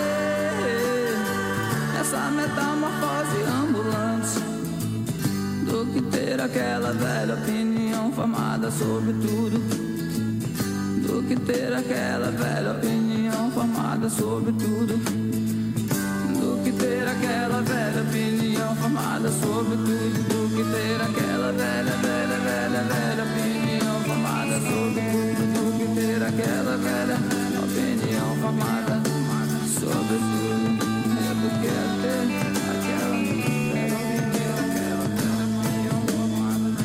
essa metamorfose ambulante do que ter aquela velha opinião formada sobre tudo. Do que ter aquela velha opinião formada sobre tudo. Do que ter aquela velha opinião formada sobre tudo. Do que ter aquela velha opinião formada sobre tudo. Do que ter aquela velha opinião formada sobre tudo. É do que é ter aquela velha opinião formada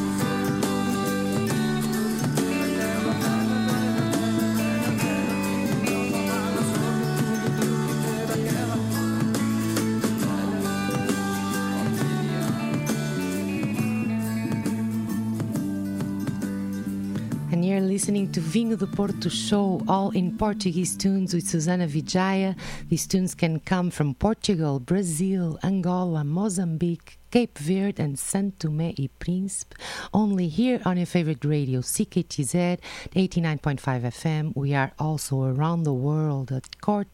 And you're listening to Vinho do Porto Show, all in Portuguese tunes with Susana Vijaya. These tunes can come from Portugal, Brazil, Angola, Mozambique, Cape Verde and Santo Tomé e Príncipe, only here on your favorite radio, CKTZ 89.5 FM. We are also around the world at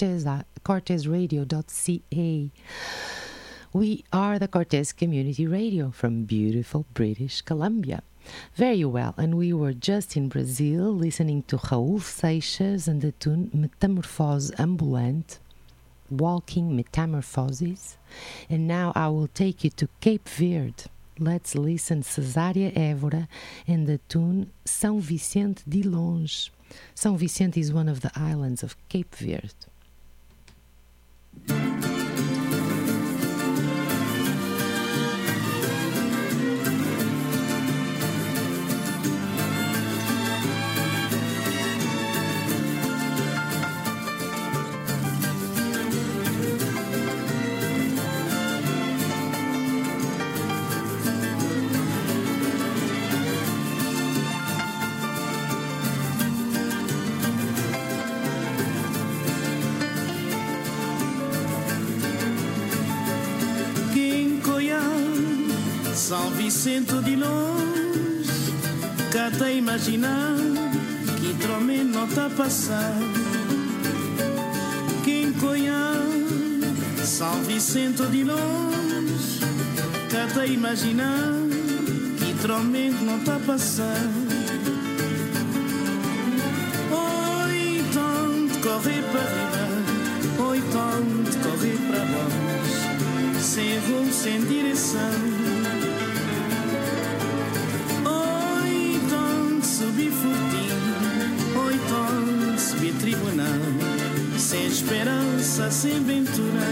cortesradio.ca. We are the Cortes Community Radio from beautiful British Columbia. Very well, and we were just in Brazil listening to Raul Seixas and the tune Metamorphose Ambulante, Walking Metamorphoses. And now I will take you to Cape Verde. Let's listen Cesária Évora and the tune São Vicente de Longe. São Vicente is one of the islands of Cape Verde. São Vicente de longe, cá até imaginar que trome não tá passando. Quem conhece São Vicente de longe, cá até imaginar que trome não tá passando. Oi, tanto correr para riba, oi, tanto correr para baixo, sem rumo, sem direção. esperança sem ventura.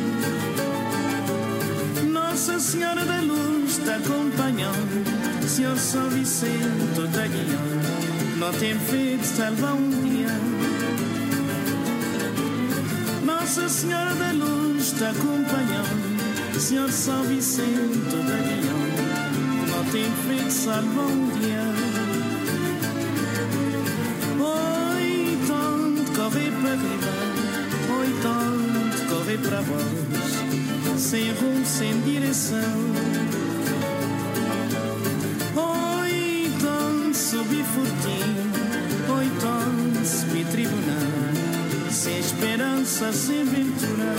Nossa Senhora da Luz te acompanhando, Senhor São Vicente te guiando, não tem fé de salvar um dia. Nossa Senhora da Luz te acompanhando, Senhor São Vicente te guiando, não tem fé de salvar um dia. Oi, tanto correr para riba, oi, tanto correr para baixo, sem rumo, sem direção. Oi, tanto subir fortinho, oi, tanto subir tribunal, sem esperança, sem ventura.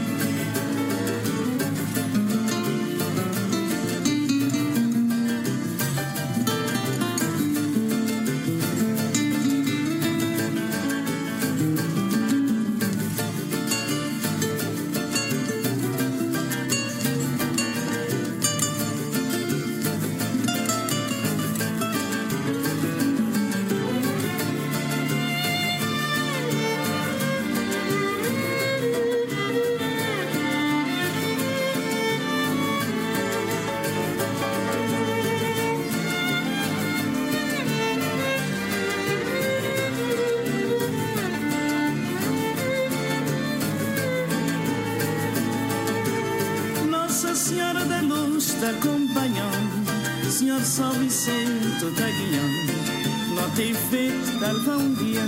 Senhora da Luz te acompanhando, Senhor São Vicente te guiando, não tem feito salvar um dia.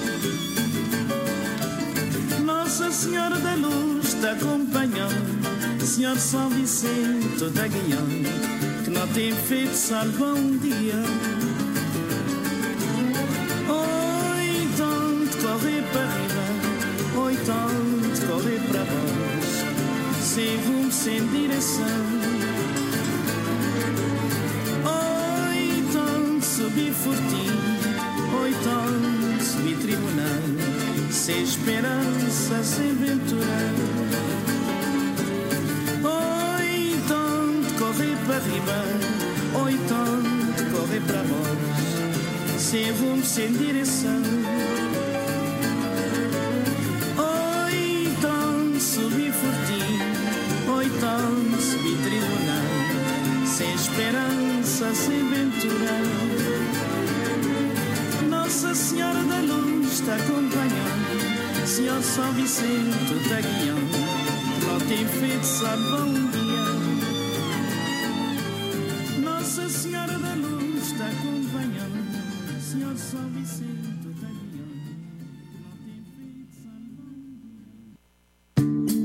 Nossa Senhora da Luz te acompanhando, Senhor São Vicente te guiando, que não tem feito salvar um dia. Oi, tanto correr para riba, oi, tanto correr para baixo, sem rumo, sem direção. Oi, tanto subir fortinho, oi, tanto subir tribunal, sem esperança, sem ventura. Oi, tanto correr para riba, oi, tanto correr para baixo, sem rumo, sem direção. Oi, tanto subir fortinho, oi, tanto subir tribunal, sem esperança, sem ventura. Nossa Senhora da Luz te acompanhando, Senhor São Vicente te guiando, não tem fé de salvar um dia. Nossa Senhora da Luz te acompanhando, Senhor São Vicente te guiando, não tem fé de salvar um dia.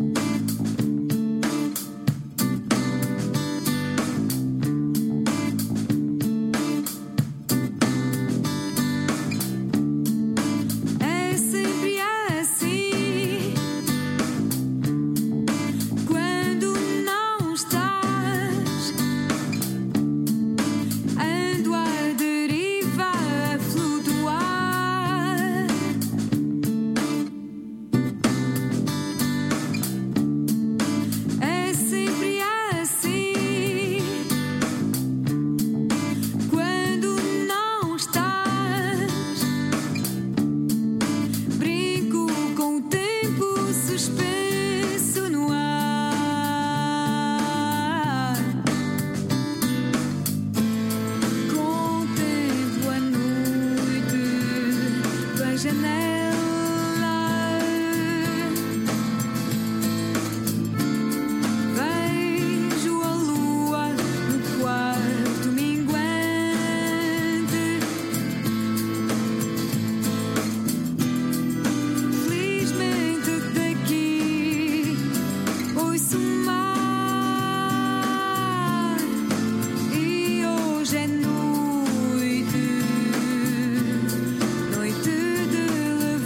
É sempre assim, quando não estás, ando à deriva, a flutuar. É sempre assim, quando não estás, brinco com o tempo suspenso no ar. Contemplo a noite da janela. Vejo a lua no quarto minguante. Felizmente daqui ouço o mar, e hoje é noite, noite de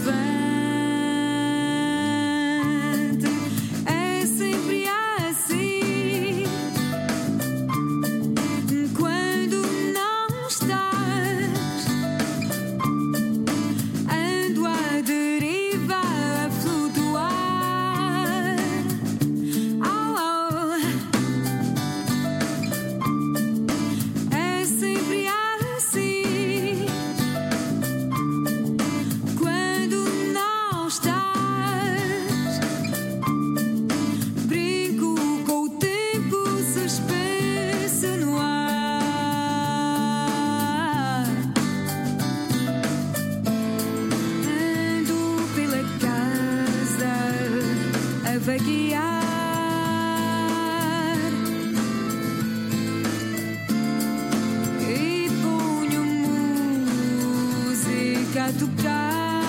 vaguear. E ponho música a tocar.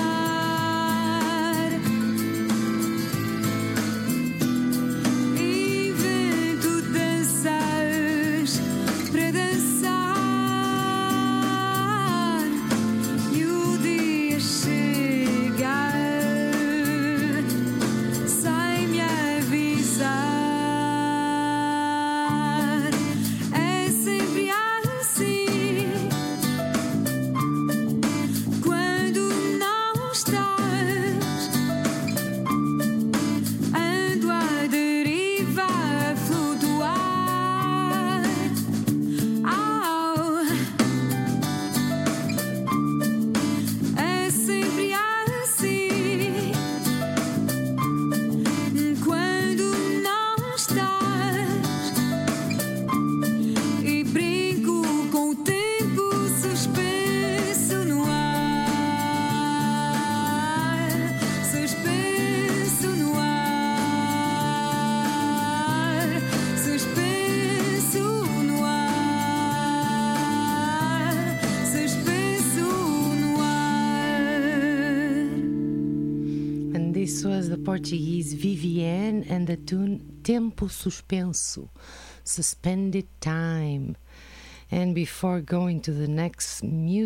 This was the Portuguese Vivienne and the tune Tempo Suspenso, Suspended Time. And before going to the next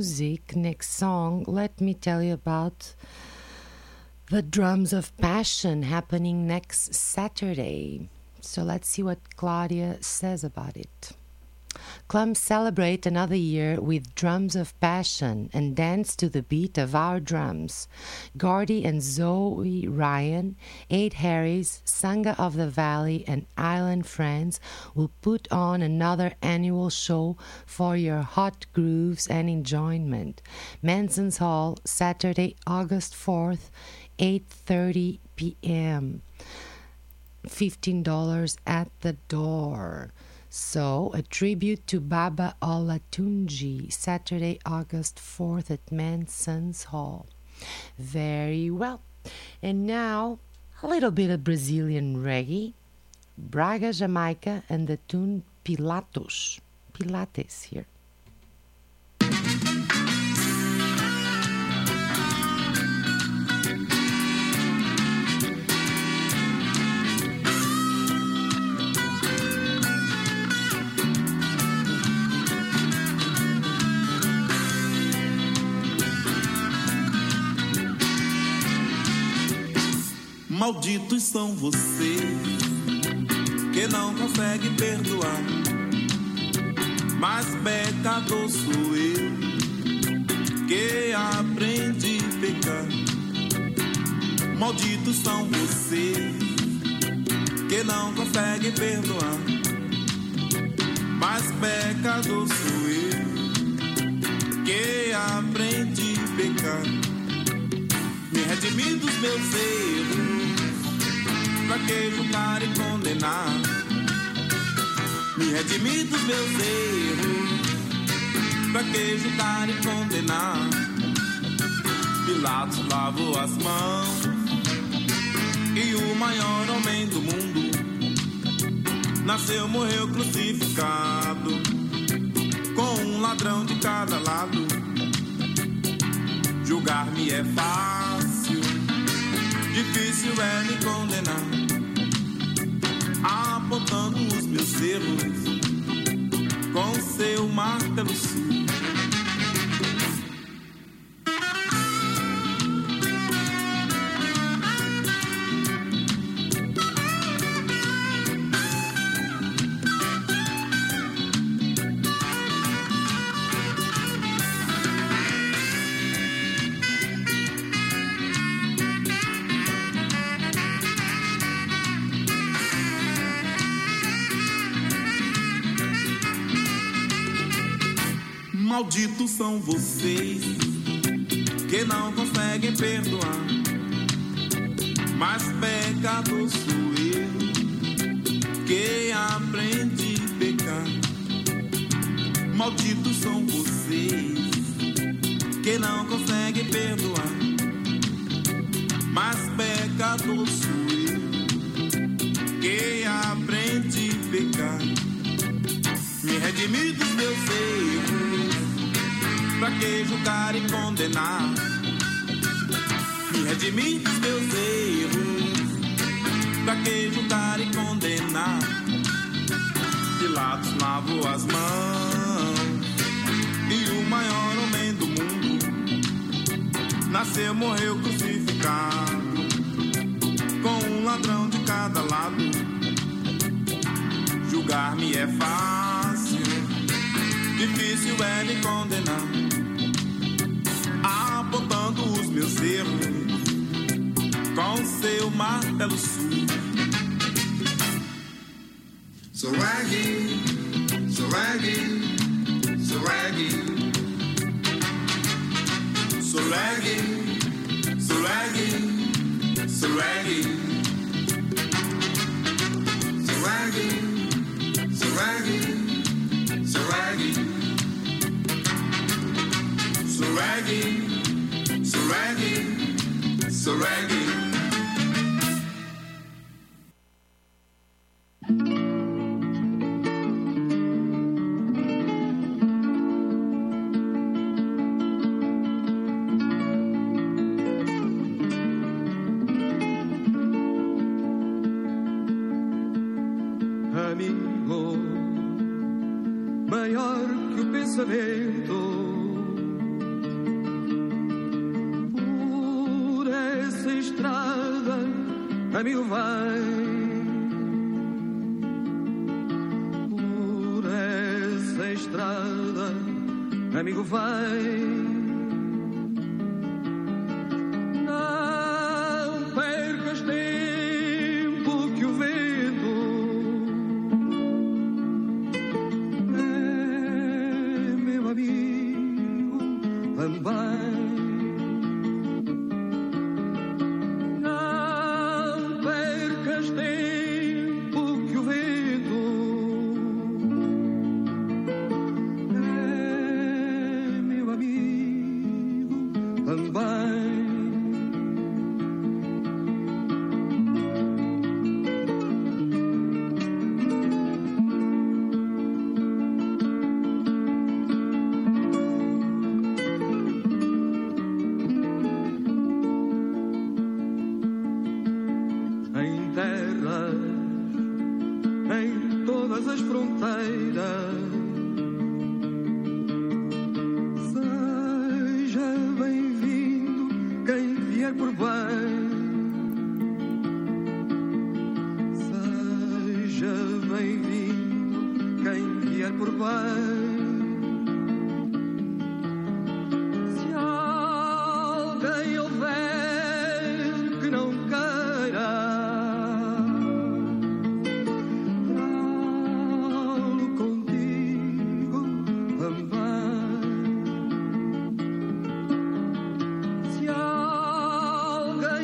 song, let me tell you about the Drums of Passion happening next Saturday. So let's see what Claudia says about it. Come celebrate another year with Drums of Passion and dance to the beat of our drums. Gordy and Zoe Ryan, Eight Harrys, Sangha of the Valley, and Island Friends will put on another annual show for your hot grooves and enjoyment. Manson's Hall, Saturday, August 4th, 8:30 p.m. $15 at the door. So, a tribute to Baba Olatunji, Saturday, August 4th at Manson's Hall. Very well. And now, a little bit of Brazilian reggae. Braga, Jamaica, and the tune Pilates here. Malditos são vocês que não conseguem perdoar, mas pecador sou eu que aprendi a pecar. Malditos são vocês que não conseguem perdoar, mas pecador sou eu que aprendi a pecar. Me redimi dos meus erros, pra que julgar e condenar? Me redimi dos meus erros, pra que julgar e condenar? Pilatos lavou as mãos e o maior homem do mundo nasceu, morreu crucificado, com um ladrão de cada lado. Julgar-me é fácil, difícil é me condenar, apontando os meus erros com seu martelo sul. Malditos são vocês que não conseguem perdoar, mas pecador sou eu que aprendi a pecar. Malditos são vocês que não conseguem perdoar, mas pecador sou eu pequei, aprendi a pecar. Me redimi dos meus erros, pra que julgar e condenar? Me redimi dos meus erros, pra que julgar e condenar? Pilatos lavou as mãos, e o maior homem do mundo nasceu, morreu crucificado, com um ladrão de cada lado. Julgar-me é fácil, difícil é me condenar, apontando os meus erros com seu martelo sujo. So raggy, so raggy, so raggy, so raggy, so raggy, so raggy, so raggy, so raggy, so raggy, so raggy, so raggy, so raggy. Amigo, maior que o pensamento, por essa estrada, amigo, vai. Por essa estrada, amigo, vai. Não percas tempo que o vento também. Não percas tempo que o vento é meu amigo também. Em todas as fronteiras, seja bem-vindo quem vier por bem. Seja bem-vindo quem vier por bem. Se alguém houver que não queira, alguém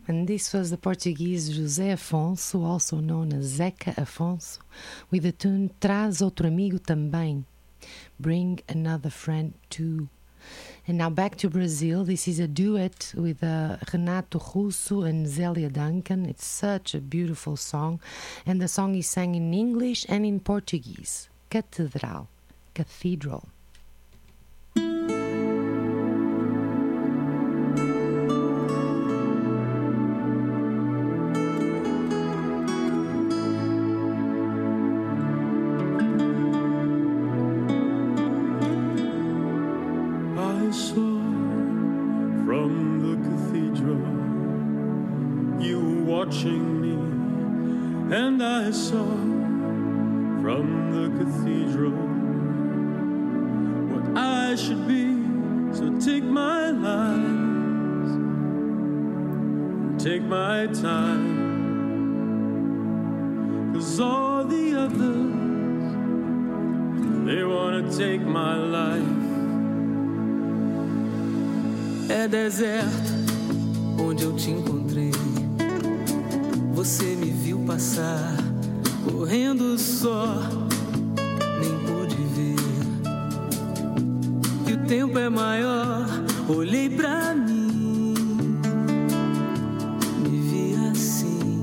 And this was the Portuguese José Afonso, also known as Zeca Afonso, with the tune Traz Outro Amigo Também, Bring Another Friend Too. And now back to Brazil. This is a duet with Renato Russo and Zélia Duncan. It's such a beautiful song. And the song is sang in English and in Portuguese. Catedral. Cathedral. I saw from the cathedral you watching me, and I saw from the cathedral what I should be. So take my lies, take my time, 'cause all the others, they wanna take my life. É deserto onde eu te encontrei. Você me viu passar, correndo só, nem pude ver que o tempo é maior. Olhei pra mim, me vi assim,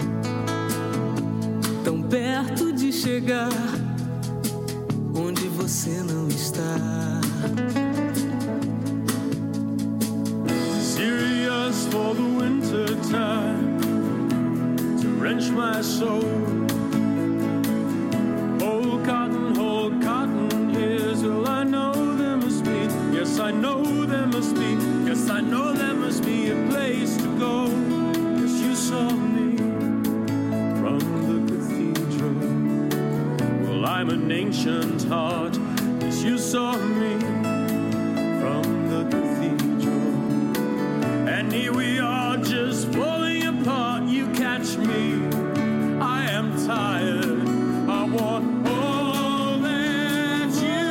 tão perto de chegar onde você não está. Serious for the winter time, to wrench my soul. Hold cotton ears. Well, I know there must be, yes, I know there must be, yes, I know there must be a place to go. Yes, you saw me from the cathedral. Well, I'm an ancient heart. Yes, you saw me from the cathedral. And here we are just falling apart. You catch me, I am tired. I want all that you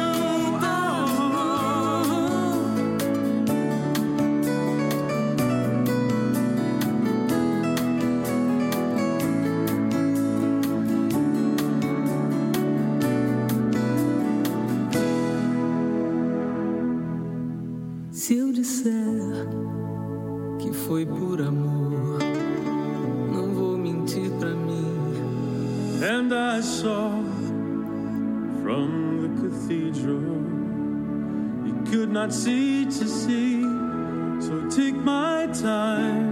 Se eu disser que foi por amor, não vou mentir pra mim. And I saw from the cathedral you could not see to see. So take my time,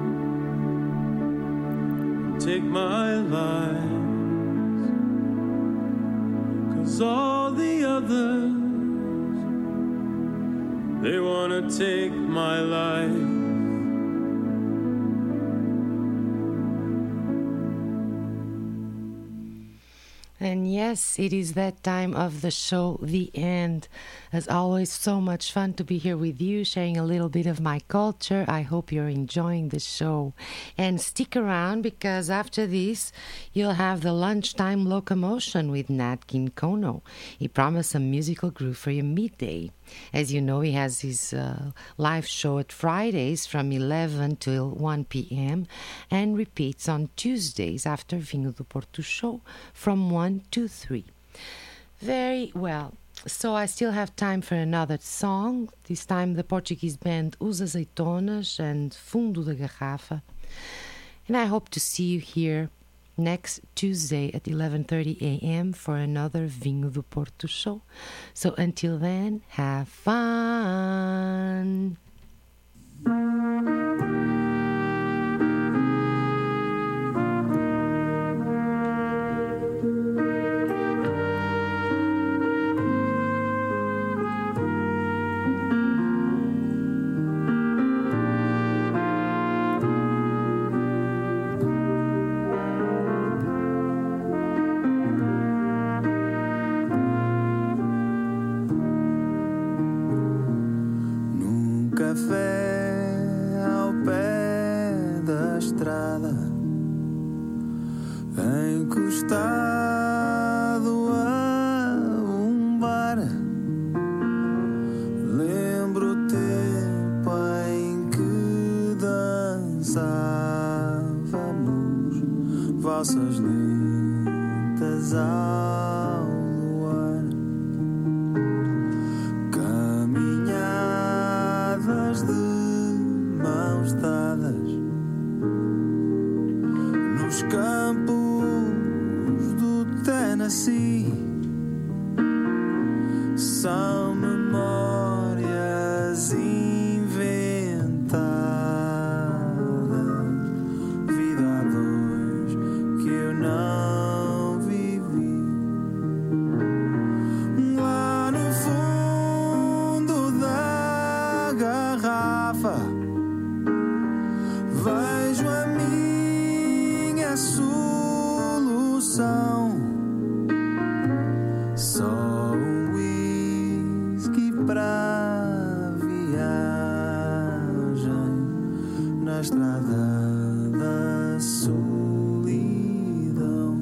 take my life, 'cause all the others, they wanna take my life. And yes, it is that time of the show, the end. As always, so much fun to be here with you, sharing a little bit of my culture. I hope you're enjoying the show. And stick around, because after this, you'll have the lunchtime locomotion with Nat King Kono. He promised a musical groove for your midday. As you know, he has his live show at Fridays from 11 till 1 p.m. and repeats on Tuesdays after Vinho do Porto show from 1 to 3. Very well. So I still have time for another song. This time the Portuguese band Os Azeitonas and Fundo da Garrafa. And I hope to see you here next Tuesday at 11:30 a.m. for another Vinho do Porto show. So until then, have fun! Café ao pé da estrada, encostado a um bar. Lembro o tempo em que dançava cantávamos valsas lentas ao luar, caminhadas de mãos dadas nos campos do Tennessee. São memórias inventadas, vida a dois que eu não vivi. Lá no fundo da garrafa vejo a minha solução. Só um whisky pra viagem na estrada da solidão.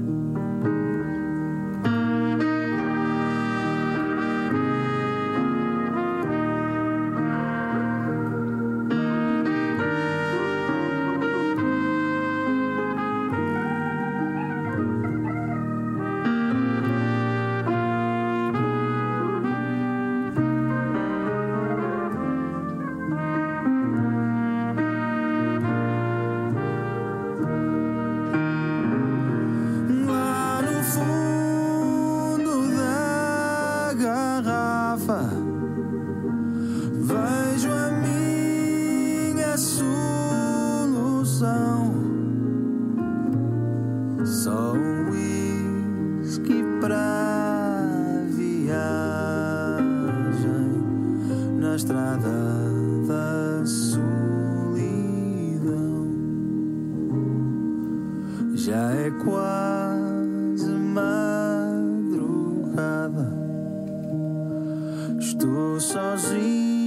Lá no fundo da garrafa vejo a minha solução. Só um whisky pra viagem na estrada da solidão. Já é quase madrugada, estou sozinho